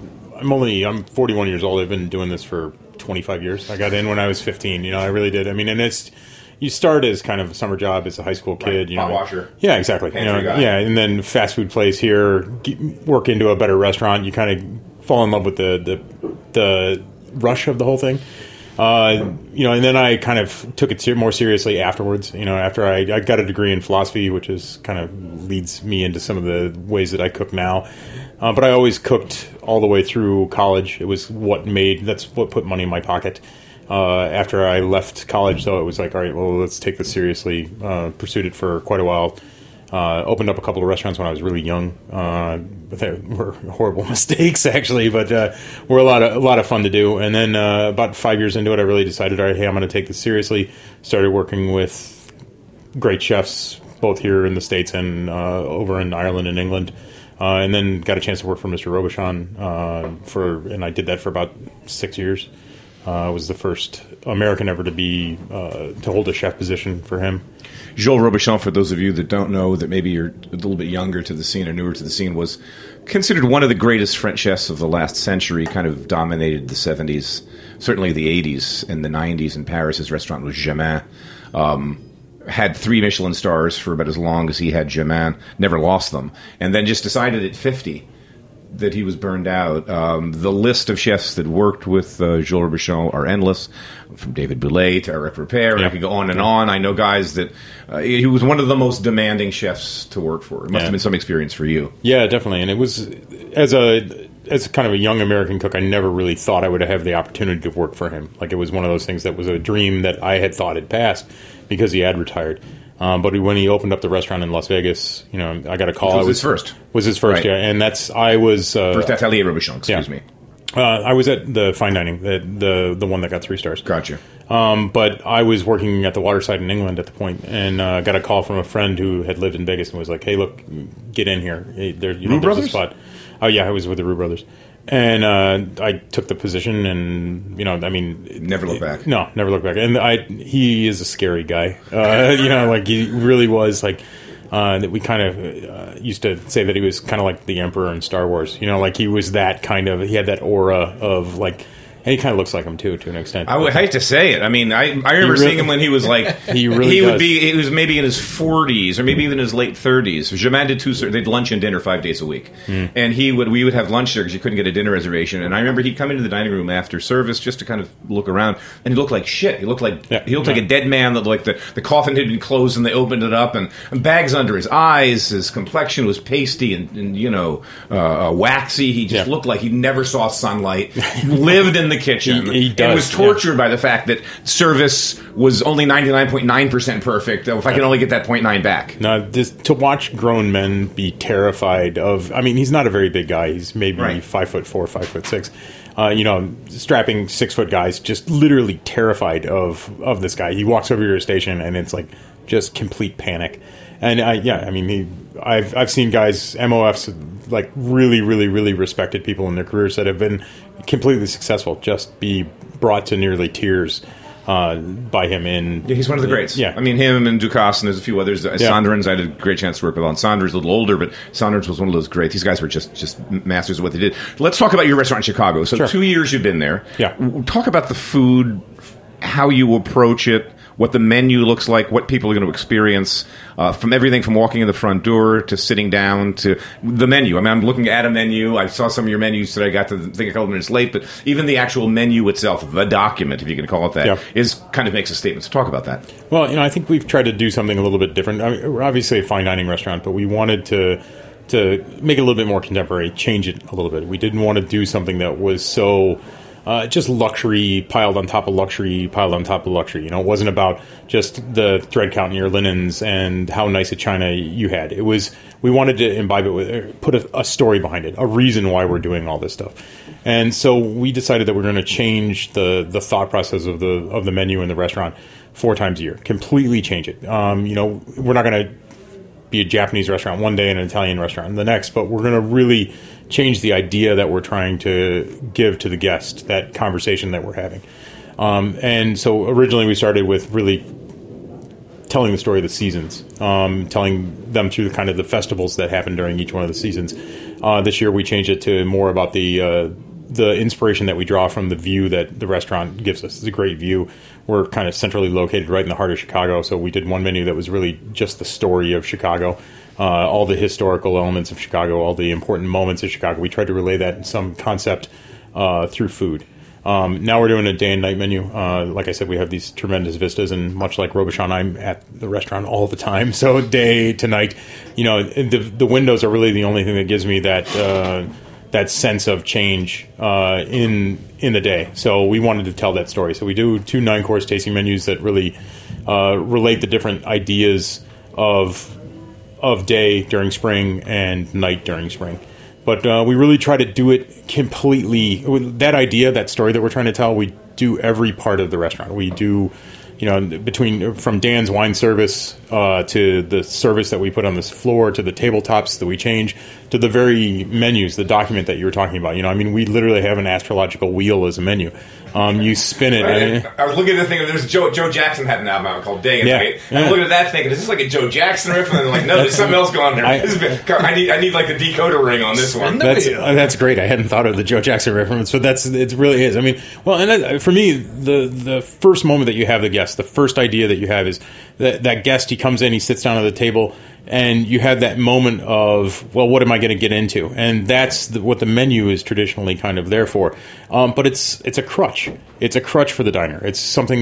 41 years old. I've been doing this for 25 years. I got in when I was 15. I really did. I mean, and you start as kind of a summer job as a high school kid. Pot washer. Yeah, exactly. And then fast food place here, work into a better restaurant. You kind of fall in love with the rush of the whole thing. And then I kind of took it more seriously afterwards. After I got a degree in philosophy, which is kind of leads me into some of the ways that I cook now. But I always cooked all the way through college. It was that's what put money in my pocket. After I left college, though, it was like, all right, well, let's take this seriously. Pursued it for quite a while. Opened up a couple of restaurants when I was really young. But they were horrible mistakes, actually, but were a lot of fun to do. And then about 5 years into it, I really decided, all right, hey, I'm going to take this seriously. Started working with great chefs, both here in the States and over in Ireland and England. And then got a chance to work for Mr. Robuchon and I did that for about 6 years. I was the first American ever to hold a chef position for him. Joël Robuchon, for those of you that don't know, that maybe you're a little bit younger to the scene or newer to the scene, was considered one of the greatest French chefs of the last century, kind of dominated the 70s, certainly the 80s and the 90s in Paris. His restaurant was Germain. Had 3 Michelin stars for about as long as he had Germain, never lost them, and then just decided at 50 that he was burned out. The list of chefs that worked with Joël Robuchon are endless, from David Bouley to Eric Ripert, and I could go on and on. I know guys that he was one of the most demanding chefs to work for. It must have been some experience for you. Yeah, definitely. And it was, as kind of a young American cook, I never really thought I would have the opportunity to work for him. Like, it was one of those things that was a dream that I had thought had passed because he had retired. But when he opened up the restaurant in Las Vegas, I got a call. Was his first, right. Yeah. And I was first Atelier Robuchon. Excuse me. I was at the fine dining, the one that got 3 stars. Gotcha. But I was working at the Waterside in England at the point, and got a call from a friend who had lived in Vegas and was like, "Hey, look, get in here. Hey, there's a spot." Oh yeah, I was with the Roux brothers. And I took the position, and never look back. No, never look back. And he is a scary guy. Like he really was. Like that we kind of used to say that he was kind of like the Emperor in Star Wars. Like he was that kind of. He had that aura of like. And he kind of looks like him too, to an extent. I would hate to say it. I mean, I remember seeing him when he was like he was maybe in his 40s or maybe even his late 30s. Germain did they'd lunch and dinner 5 days a week, and we would have lunch there because you couldn't get a dinner reservation. And I remember he'd come into the dining room after service just to kind of look around, and he looked like shit. He looked like like a dead man. That like the coffin had been closed and they opened it up, and bags under his eyes. His complexion was pasty and waxy. He just looked like he never saw sunlight. Lived in the kitchen. He does, and was tortured by the fact that service was only 99.9% perfect. If I can only get that 0.9 back. No, to watch grown men be terrified of. I mean, he's not a very big guy. He's maybe 5'4", 5'6". Strapping 6-foot guys, just literally terrified of this guy. He walks over to your station, and it's like just complete panic. And I've seen guys, MOFs, like really, really, really respected people in their careers that have been completely successful, just be brought to nearly tears by him. He's one of the greats. Yeah. I mean, him and Ducasse, and there's a few others. Sanderins, I had a great chance to work with on Sanderins, a little older, but Sanderins was one of those greats. These guys were just masters of what they did. Let's talk about your restaurant in Chicago. So 2 years you've been there. Yeah. Talk about the food, how you approach it. what the menu looks like, what people are going to experience, from everything from walking in the front door to sitting down to the menu. I mean, I'm looking at a menu. I saw some of your menus today. I got to think a couple minutes late, but even the actual menu itself, the document, if you can call it that, is kind of makes a statement. So talk about that. Well, I think we've tried to do something a little bit different. I mean, we're obviously a fine dining restaurant, but we wanted to make it a little bit more contemporary, change it a little bit. We didn't want to do something that was so just luxury piled on top of luxury piled on top of luxury. It wasn't about just the thread count in your linens and how nice a china you had. It was, we wanted to imbibe it with, put a story behind it, a reason why we're doing all this stuff. And so we decided that we're going to change the thought process of the menu in the restaurant 4 times a year, completely change it. We're not going to be a Japanese restaurant one day and an Italian restaurant the next, but we're going to really change the idea that we're trying to give to the guest, that conversation that we're having. And so originally we started with really telling the story of the seasons, telling them through kind of the festivals that happen during each one of the seasons. This year we changed it to more about the inspiration that we draw from the view that the restaurant gives us. It's a great view. We're kind of centrally located right in the heart of Chicago, so we did one menu that was really just the story of Chicago, all the historical elements of Chicago, all the important moments of Chicago. We tried to relay that in some concept through food. Now we're doing a day and night menu. Like I said, we have these tremendous vistas, and much like Robuchon, I'm at the restaurant all the time. So day to night, the windows are really the only thing that gives me that sense of change in the day. So we wanted to tell that story. So we do 2 9-course tasting menus that really relate the different ideas of day during spring and night during spring. But we really try to do it completely. That idea, that story that we're trying to tell, we do every part of the restaurant. We do, from Dan's wine service to the service that we put on this floor, to the tabletops that we change, to the very menus, the document that you were talking about. We literally have an astrological wheel as a menu. You spin it. I was looking at the thing. There's Joe Jackson had an album out called Day and Night. And I'm looking at that thinking, is this like a Joe Jackson riff? And then like, no, there's something else going on there. I need like the decoder ring on this one. That's great. I hadn't thought of the Joe Jackson reference, but it really is. For me, the first moment that you have the guest, the first idea that you have is that guest, he comes in, he sits down at the table, and you have that moment of, well, what am I going to get into? And that's what the menu is traditionally kind of there for. But it's a crutch. It's a crutch for the diner. It's something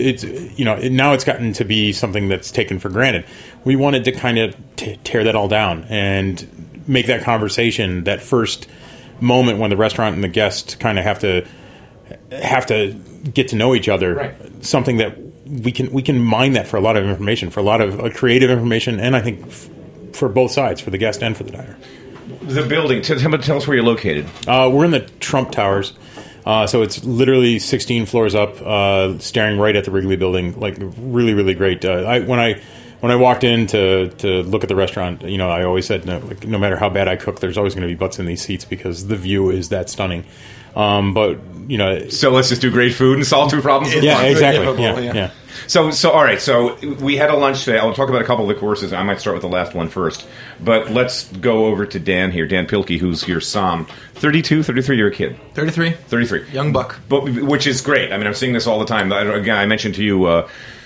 now it's gotten to be something that's taken for granted. We wanted to kind of tear that all down and make that conversation, that first moment when the restaurant and the guest kind of have to get to know each other. Right. Something that we can mine that for a lot of information, for a lot of creative information, and I think for both sides, for the guest and for the diner. The building, tell us where you're located. We're in the Trump Towers, so it's literally 16 floors up, staring right at the Wrigley Building. Like really, really great. When I walked in to look at the restaurant, I always said no matter how bad I cook, there's always going to be butts in these seats because the view is that stunning. So let's just do great food and solve 2 problems. Yeah, exactly. Yeah. So all right. So we had a lunch today. I'll talk about a couple of the courses. I might start with the last one first. But let's go over to Dan here, Dan Pilkey, who's your Somm. 32, 33. You're a kid. 33. Young buck. Which is great. I mean, I'm seeing this all the time. Again, I mentioned to you.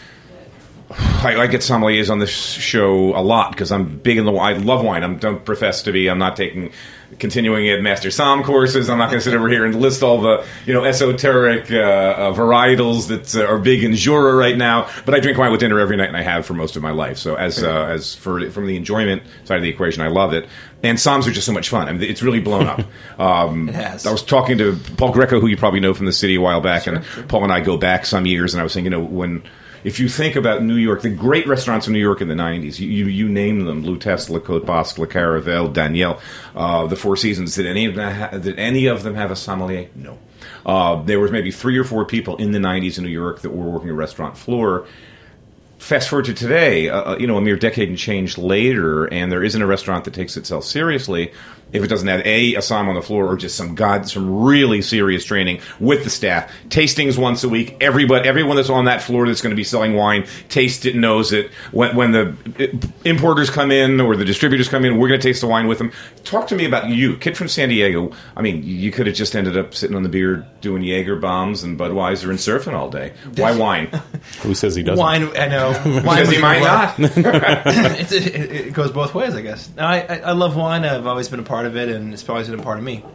I get sommeliers on this show a lot because I'm big in the wine. I love wine. I don't profess to be. I'm not continuing at Master Somm courses. I'm not going to sit over here and list all the esoteric varietals that are big in Jura right now. But I drink wine with dinner every night, and I have for most of my life. So from the enjoyment side of the equation, I love it. And Somms are just so much fun. I mean, it's really blown up. It has. I was talking to Paul Greco, who you probably know from the city a while back, and Paul and I go back some years, and I was saying, if you think about New York, the great restaurants in New York in the 90s, you name them, Lutèce, Le Côte Basque, Le Caravelle, Daniel, the Four Seasons, did any of them have a sommelier? No. There was maybe 3 or 4 people in the 90s in New York that were working a restaurant floor. fast forward to today, a mere decade and change later, and there isn't a restaurant that takes itself seriously if it doesn't have a Assam on the floor or just some really serious training with the staff. Tastings once a week. Everyone that's on that floor that's going to be selling wine tastes it, knows it. When the importers come in or the distributors come in, we're going to taste the wine with them. Talk to me about you, kid from San Diego. I mean, you could have just ended up sitting on the beer doing Jaeger bombs and Budweiser and surfing all day. Why wine? Who says he doesn't? Wine, I know. Because he might not. It goes both ways, I guess. No, I love wine. I've always been a part of it, and it's always been a part of me.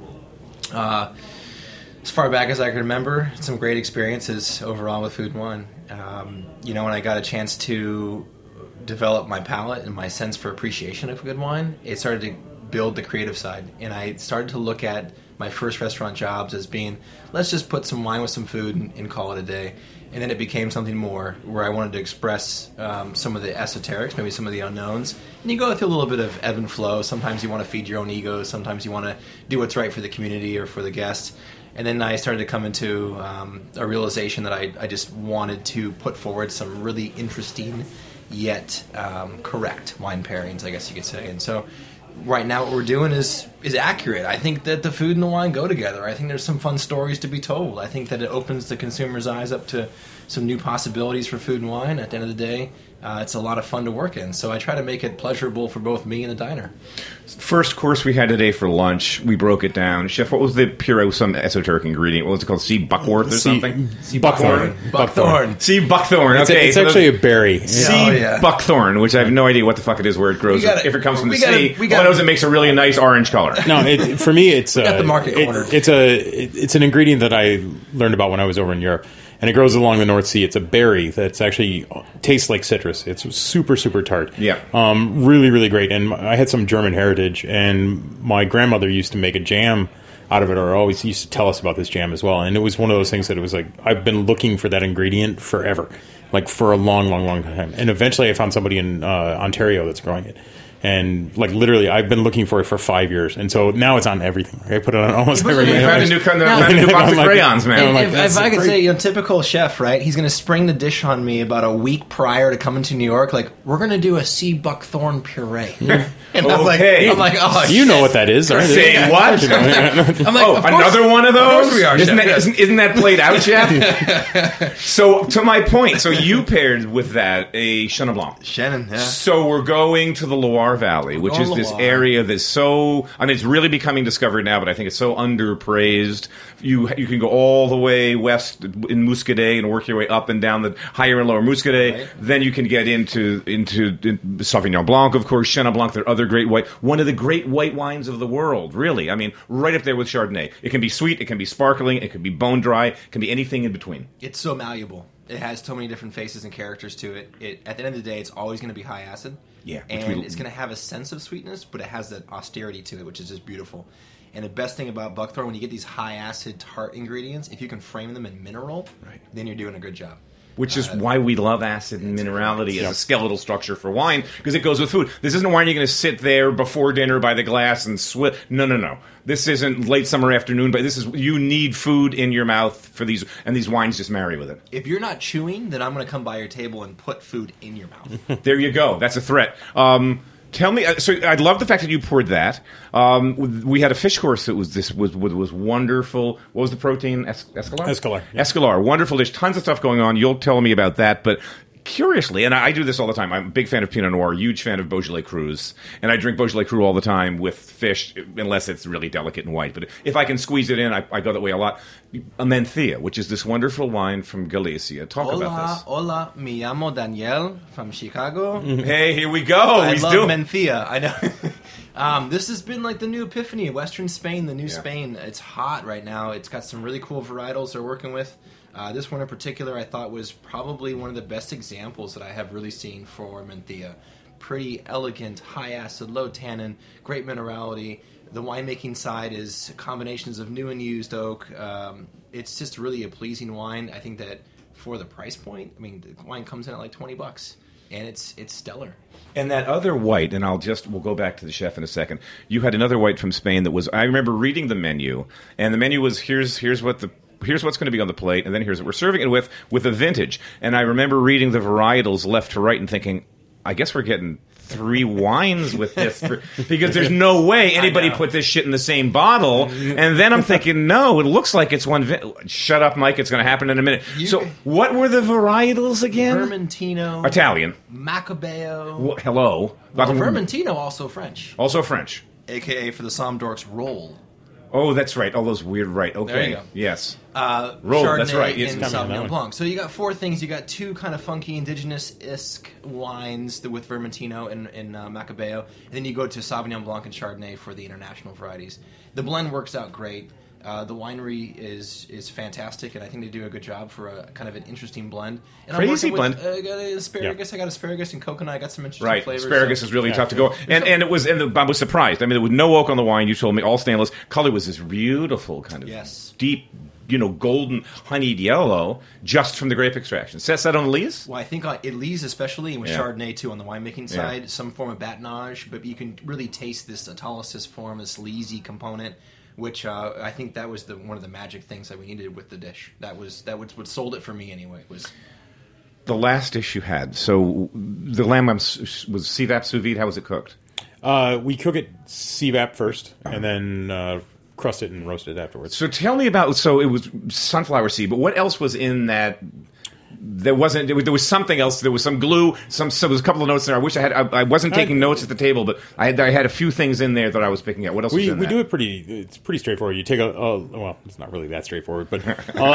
As far back as I can remember, some great experiences overall with food and wine. When I got a chance to develop my palate and my sense for appreciation of good wine, it started to build the creative side. And I started to look at my first restaurant jobs as being, let's just put some wine with some food and call it a day. And then it became something more where I wanted to express some of the esoterics, maybe some of the unknowns. And you go through a little bit of ebb and flow. Sometimes you want to feed your own ego. Sometimes you want to do what's right for the community or for the guests. And then I started to come into a realization that I just wanted to put forward some really interesting yet correct wine pairings, I guess you could say. And so right now what we're doing is accurate. I think that the food and the wine go together. I think there's some fun stories to be told. I think that it opens the consumer's eyes up to some new possibilities for food and wine. At the end of the day, it's a lot of fun to work in. So I try to make it pleasurable for both me and the diner. First course we had today for lunch, we broke it down. Chef, what was the puree with some esoteric ingredient? What was it called? Sea buckworth or something? Sea buckthorn. Buckthorn. Sea buckthorn. Okay, it's actually a berry. Sea buckthorn, which I have no idea what the fuck it is, where it grows. If it comes from the sea, all I know is it makes a really nice orange color. No, for me, it's got the market cornered. It's an ingredient that I learned about when I was over in Europe. And it grows along the North Sea. It's a berry that's actually tastes like citrus. It's super, super tart. Yeah. Really, really great. And I had some German heritage, and my grandmother used to make a jam out of it, or always used to tell us about this jam as well. And it was one of those things that it was like, I've been looking for that ingredient forever, like for a long, long, long time. And eventually I found somebody in Ontario that's growing it. And like literally, I've been looking for it for 5 years, and so now it's on everything. I put it on almost everything. You found a new box of crayons, man. If I could say, typical chef, right? He's going to spring the dish on me about a week prior to coming to New York. Like, we're going to do a sea buckthorn puree. And I'm like, oh, you know what that is? Right? Say what? I'm like, another one of those? Of course we are. Isn't that played out yet? So to my point, so you paired with that a Chenin Blanc. Chenin, yeah. So we're going to the Loire Valley, which is this area that's so, I mean, it's really becoming discovered now, but I think it's so underpraised. You can go all the way west in Muscadet and work your way up and down the higher and lower Muscadet. Right. Then you can get into Sauvignon Blanc, of course, Chenin Blanc, there are other great white, one of the great white wines of the world, really. I mean, right up there with Chardonnay. It can be sweet, it can be sparkling, it can be bone dry, it can be anything in between. It's so malleable. It has so many different faces and characters to it. At the end of the day, it's always going to be high acid. Yeah, and it's going to have a sense of sweetness, but it has that austerity to it, which is just beautiful. And the best thing about buckthorn, when you get these high acid tart ingredients, if you can frame them in mineral, then you're doing a good job. Which is why we love acid and minerality as a skeletal structure for wine, because it goes with food. This isn't wine you're going to sit there before dinner by the glass and swim. No. This isn't late summer afternoon, but this is, you need food in your mouth for these, and these wines just marry with it. If you're not chewing, then I'm going to come by your table and put food in your mouth. There you go. That's a threat. Tell me, so I love the fact that you poured that. We had a fish course that was wonderful. What was the protein? Escalar? Escalar. Wonderful dish. Tons of stuff going on. You'll tell me about that. But curiously, and I do this all the time, I'm a big fan of Pinot Noir, huge fan of Beaujolais Crus, and I drink Beaujolais Cru all the time with fish, unless it's really delicate and white. But if I can squeeze it in, I go that way a lot. A Mencia, which is this wonderful wine from Galicia. Talk about this. Hola, me llamo Daniel from Chicago. Hey, here we go. I love Mencia. I know. This has been like the new epiphany of Western Spain, the new Spain. It's hot right now. It's got some really cool varietals they're working with. This one in particular I thought was probably one of the best examples that I have really seen for Mencia. Pretty elegant, high acid, low tannin, great minerality. The winemaking side is combinations of new and used oak. It's just really a pleasing wine. I think that for the price point, I mean, the wine comes in at like $20. And it's stellar. And that other white, and we'll go back to the chef in a second. You had another white from Spain that was, I remember reading the menu, and the menu was, here's what the here's what's going to be on the plate, and then here's what we're serving it with a vintage. And I remember reading the varietals left to right and thinking, I guess we're getting 3 wines with this because there's no way anybody put this shit in the same bottle. And then I'm thinking, no, it looks like it's one. Shut up, Mike. It's going to happen in a minute. So what were the varietals again? Vermentino. Italian. Macabeo. Hello. Well, Vermentino, also French. Also French. AKA for the Somdorks roll. Oh, that's right. All those weird, right. Okay. There you go. Yes. Roll, Chardonnay, that's right. And Sauvignon Blanc. So you got 4 things. You got 2 kind of funky indigenous-esque wines with Vermentino and Macabeo. And then you go to Sauvignon Blanc and Chardonnay for the international varieties. The blend works out great. The winery is fantastic, and I think they do a good job for a kind of an interesting blend. And Crazy blend. I got asparagus. I got asparagus and coconut. I got some interesting right. flavors. Asparagus is really tough to go. And I was surprised. I mean, there was no oak on the wine. You told me all stainless. Color was this beautiful kind of deep, golden honeyed yellow, just from the grape extraction. Says that on Elise? Well, I think Elise especially, and with Chardonnay too on the winemaking side, some form of batonnage, but you can really taste this autolysis form, this leesy component. Which I think that was one of the magic things that we needed with the dish. That was what sold it for me anyway. Was the last dish you had? So the lamb was CVAP sous vide. How was it cooked? We cook it CVAP first, and then crust it and roast it afterwards. So tell me about. So it was sunflower seed, but what else was in that? There wasn't. There was something else. There was some glue. So there was a couple of notes there. I wish I had. I wasn't taking notes at the table, but I had a few things in there that I was picking out. What else was in there? We do it it's pretty straightrimordive. You take well, it's not really that straightforward, but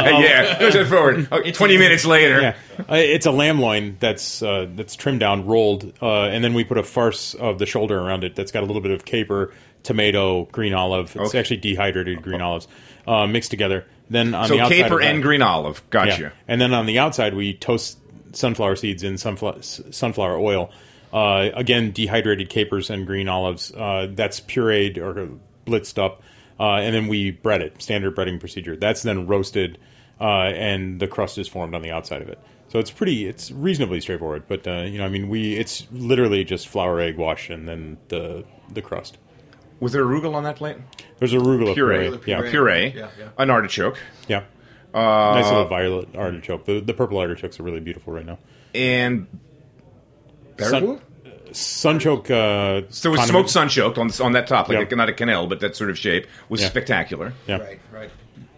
go straightforward. 20 minutes later, it's a lamb loin that's trimmed down, rolled, and then we put a farce of the shoulder around it. That's got a little bit of caper, tomato, green olive. It's actually dehydrated green olives mixed together. Then on the outside, caper and green olive. Gotcha. Yeah. And then on the outside, we toast sunflower seeds in sunflower oil. Again, dehydrated capers and green olives. That's pureed or blitzed up. And then we bread it, standard breading procedure. That's then roasted, and the crust is formed on the outside of it. So it's reasonably straightforward. But it's literally just flour, egg wash, and then the crust. Was there arugula on that plate? There's arugula puree. Puree. Yeah. An artichoke. Yeah. Nice little violet artichoke. The purple artichokes are really beautiful right now. And barragout? Sunchoke. So it was smoked sunchoke on that top, like not a quenelle, but that sort of shape was spectacular. Yeah. Right.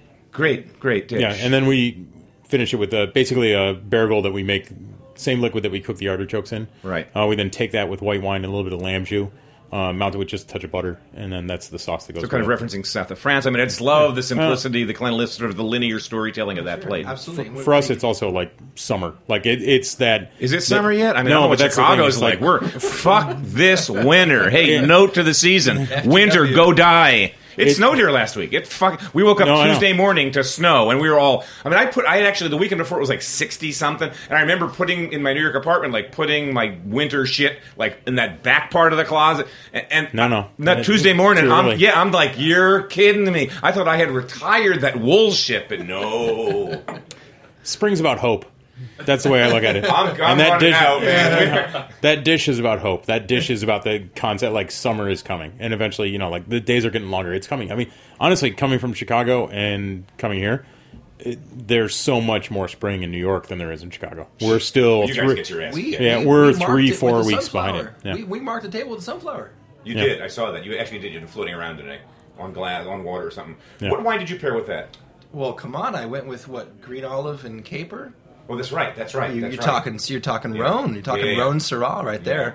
Great dish. Yeah, and then we finish it with basically a barragoul that we make, same liquid that we cook the artichokes in. Right. We then take that with white wine and a little bit of lamb jus. Mount it with just a touch of butter, and then that's the sauce that goes. So kind of referencing south of France. I mean, I just love the simplicity, the cleanliness, sort of the linear storytelling of that plate. Absolutely. For us, it's also like summer. Like it's that. Is it summer yet? I mean, no, I know but what Chicago's like. We're fuck this winter. Hey, note to the season: winter, go die. It snowed here last week. We woke up Tuesday morning to snow, and we were all. I mean, I had actually the weekend before it was like 60 something, and I remember putting in my New York apartment, like putting my winter shit like in that back part of the closet. And not Tuesday morning. I'm like, you're kidding me. I thought I had retired that wool shit, but no. Spring's about hope. That's the way I look at it. I'm that dish, out, man. That dish is about hope. That dish is about the concept, like summer is coming, and eventually, like the days are getting longer. It's coming. I mean, honestly, coming from Chicago and coming here, there's so much more spring in New York than there is in Chicago. We're still you guys get your ass. We're 3-4 weeks behind it. Yeah. We marked the table with the sunflower. You did. I saw that. You actually did. You're floating around today on glass, on water or something. Yeah. What wine did you pair with that? Well, come on. I went with green olive and caper. Oh, that's right. You're talking Rhone. You're talking Rhone Syrah right there.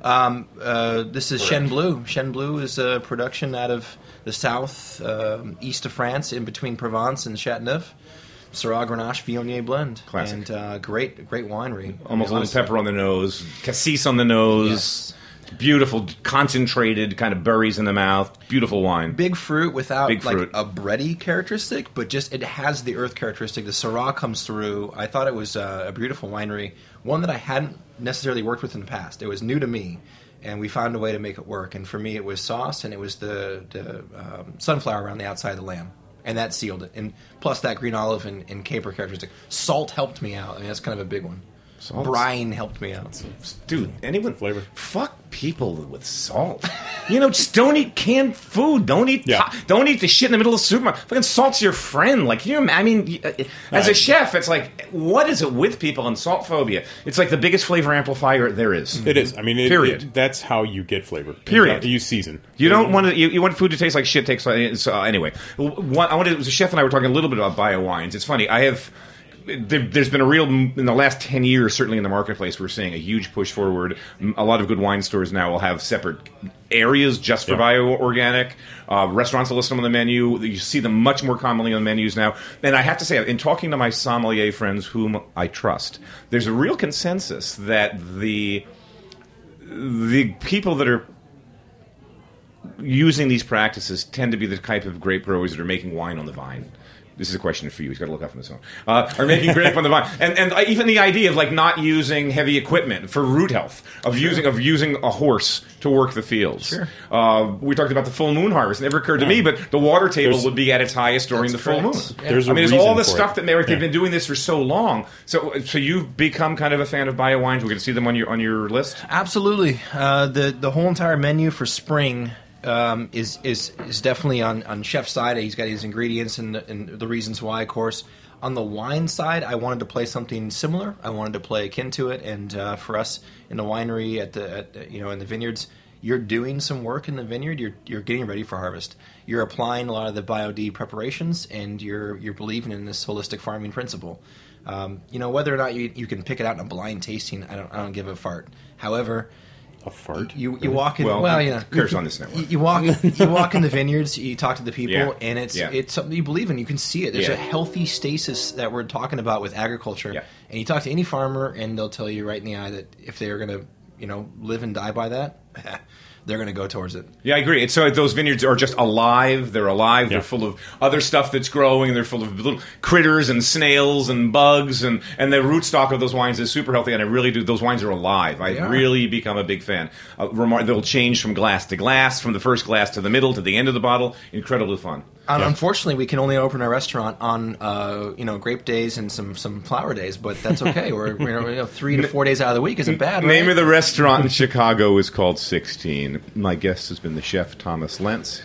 This is Chêne Bleu. Chêne Bleu is a production out of the south, east of France, in between Provence and Châteauneuf. Syrah Grenache Viognier blend. Classic. And great winery. Almost a little pepper on the nose, cassis on the nose. Yes. Beautiful, concentrated, kind of berries in the mouth. Beautiful wine. Big fruit without a bready characteristic, but just it has the earth characteristic. The Syrah comes through. I thought it was a beautiful winery, one that I hadn't necessarily worked with in the past. It was new to me, and we found a way to make it work. And for me, it was sauce, and it was the sunflower around the outside of the lamb. And that sealed it. And plus that green olive and caper characteristic. Salt helped me out. I mean, that's kind of a big one. Brine helped me out. Dude, anyone flavor? Fuck people with salt. Just don't eat canned food. Don't eat the shit in the middle of the supermarket. Fucking salt's your friend. Like, as a chef, it's like, what is it with people and salt phobia? It's like the biggest flavor amplifier there is. It is. Period. That's how you get flavor. Period. You season. You don't want to. You want food to taste like shit. Anyway, the chef and I were talking a little bit about bio wines. It's funny. There's been in the last 10 years, certainly in the marketplace, we're seeing a huge push forward. A lot of good wine stores now will have separate areas just for bio-organic. Restaurants will list them on the menu. You see them much more commonly on the menus now. And I have to say, in talking to my sommelier friends whom I trust, there's a real consensus that the people that are using these practices tend to be the type of grape growers that are making wine on the vine. This is a question for you. He's got to look up on his phone. Are making grape on the vine, and even the idea of like not using heavy equipment for root health, of using a horse to work the fields. Sure. We talked about the full moon harvest. It never occurred to me, but the water table would be at its highest during the full moon. Yeah. There's all this stuff that they've been doing this for so long. So you've become kind of a fan of bio wines. We're going to see them on your list. Absolutely. The whole entire menu for spring. Is definitely on chef's side. He's got his ingredients and the reasons why, of course. On the wine side, I wanted to play something similar. I wanted to play akin to it, and for us in the winery in the vineyards, you're doing some work in the vineyard. You're getting ready for harvest. You're applying a lot of the BioD preparations, and you're believing in this holistic farming principle. Whether or not you can pick it out in a blind tasting, I don't give a fart. However. A fart. You walk in. Cares on this network. You walk in the vineyards. You talk to the people, and it's something you believe in. You can see it. There's a healthy stasis that we're talking about with agriculture. Yeah. And you talk to any farmer, and they'll tell you right in the eye that if they're going to, live and die by that, they're going to go towards it. Yeah, I agree. It's so those vineyards are just alive. They're alive. Yeah. They're full of other stuff that's growing. They're full of little critters and snails and bugs. And the rootstock of those wines is super healthy. And I really do. Those wines are alive. I've really become a big fan. They'll change from glass to glass, from the first glass to the middle to the end of the bottle. Incredibly fun. Unfortunately, we can only open our restaurant on grape days and some flower days, but that's okay. We're 3 to 4 days out of the week isn't bad. Right? Name of the restaurant in Chicago is called 16. My guest has been the chef Thomas Lentz.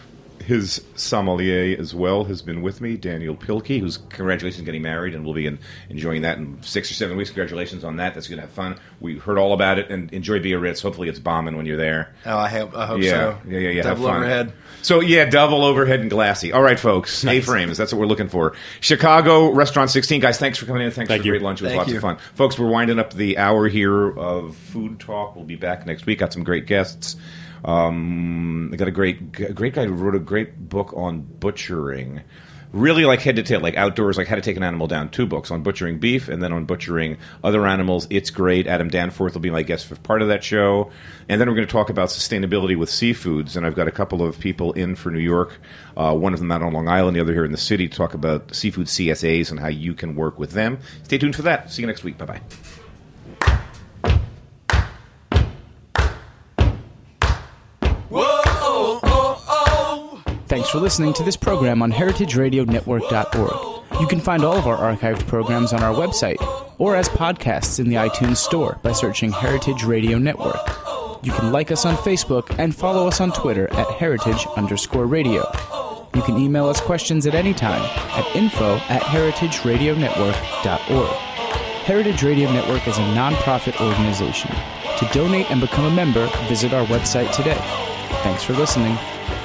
His sommelier as well has been with me, Daniel Pilkey, who's congratulations getting married, and we'll be enjoying that in 6 or 7 weeks. Congratulations on that. That's going to have fun. We heard all about it, and enjoy Biarritz. Hopefully it's bombing when you're there. Oh, I hope so. Yeah. Double overhead. So, double overhead and glassy. All right, folks. Nice. A-frames. That's what we're looking for. Chicago, Restaurant 16. Guys, thanks for coming in. Thanks for the great lunch. It was lots of fun. Folks, we're winding up the hour here of Food Talk. We'll be back next week. Got some great guests. I got a great guy who wrote a great book on butchering, really like head to tail, like outdoors, like how to take an animal down. 2 books on butchering beef and then on butchering other animals. It's great. Adam Danforth will be my guest for part of that show. And then we're going to talk about sustainability with seafoods. And I've got a couple of people in for New York, one of them out on Long Island, the other here in the city, to talk about seafood CSAs and how you can work with them. Stay tuned for that. See you next week. Bye-bye. Thanks for listening to this program on heritageradionetwork.org. You can find all of our archived programs on our website or as podcasts in the iTunes Store by searching Heritage Radio Network. You can like us on Facebook and follow us on Twitter at heritage_radio. You can email us questions at any time at info@heritageradionetwork.org. Heritage Radio Network is a non-profit organization. To donate and become a member, visit our website today. Thanks for listening.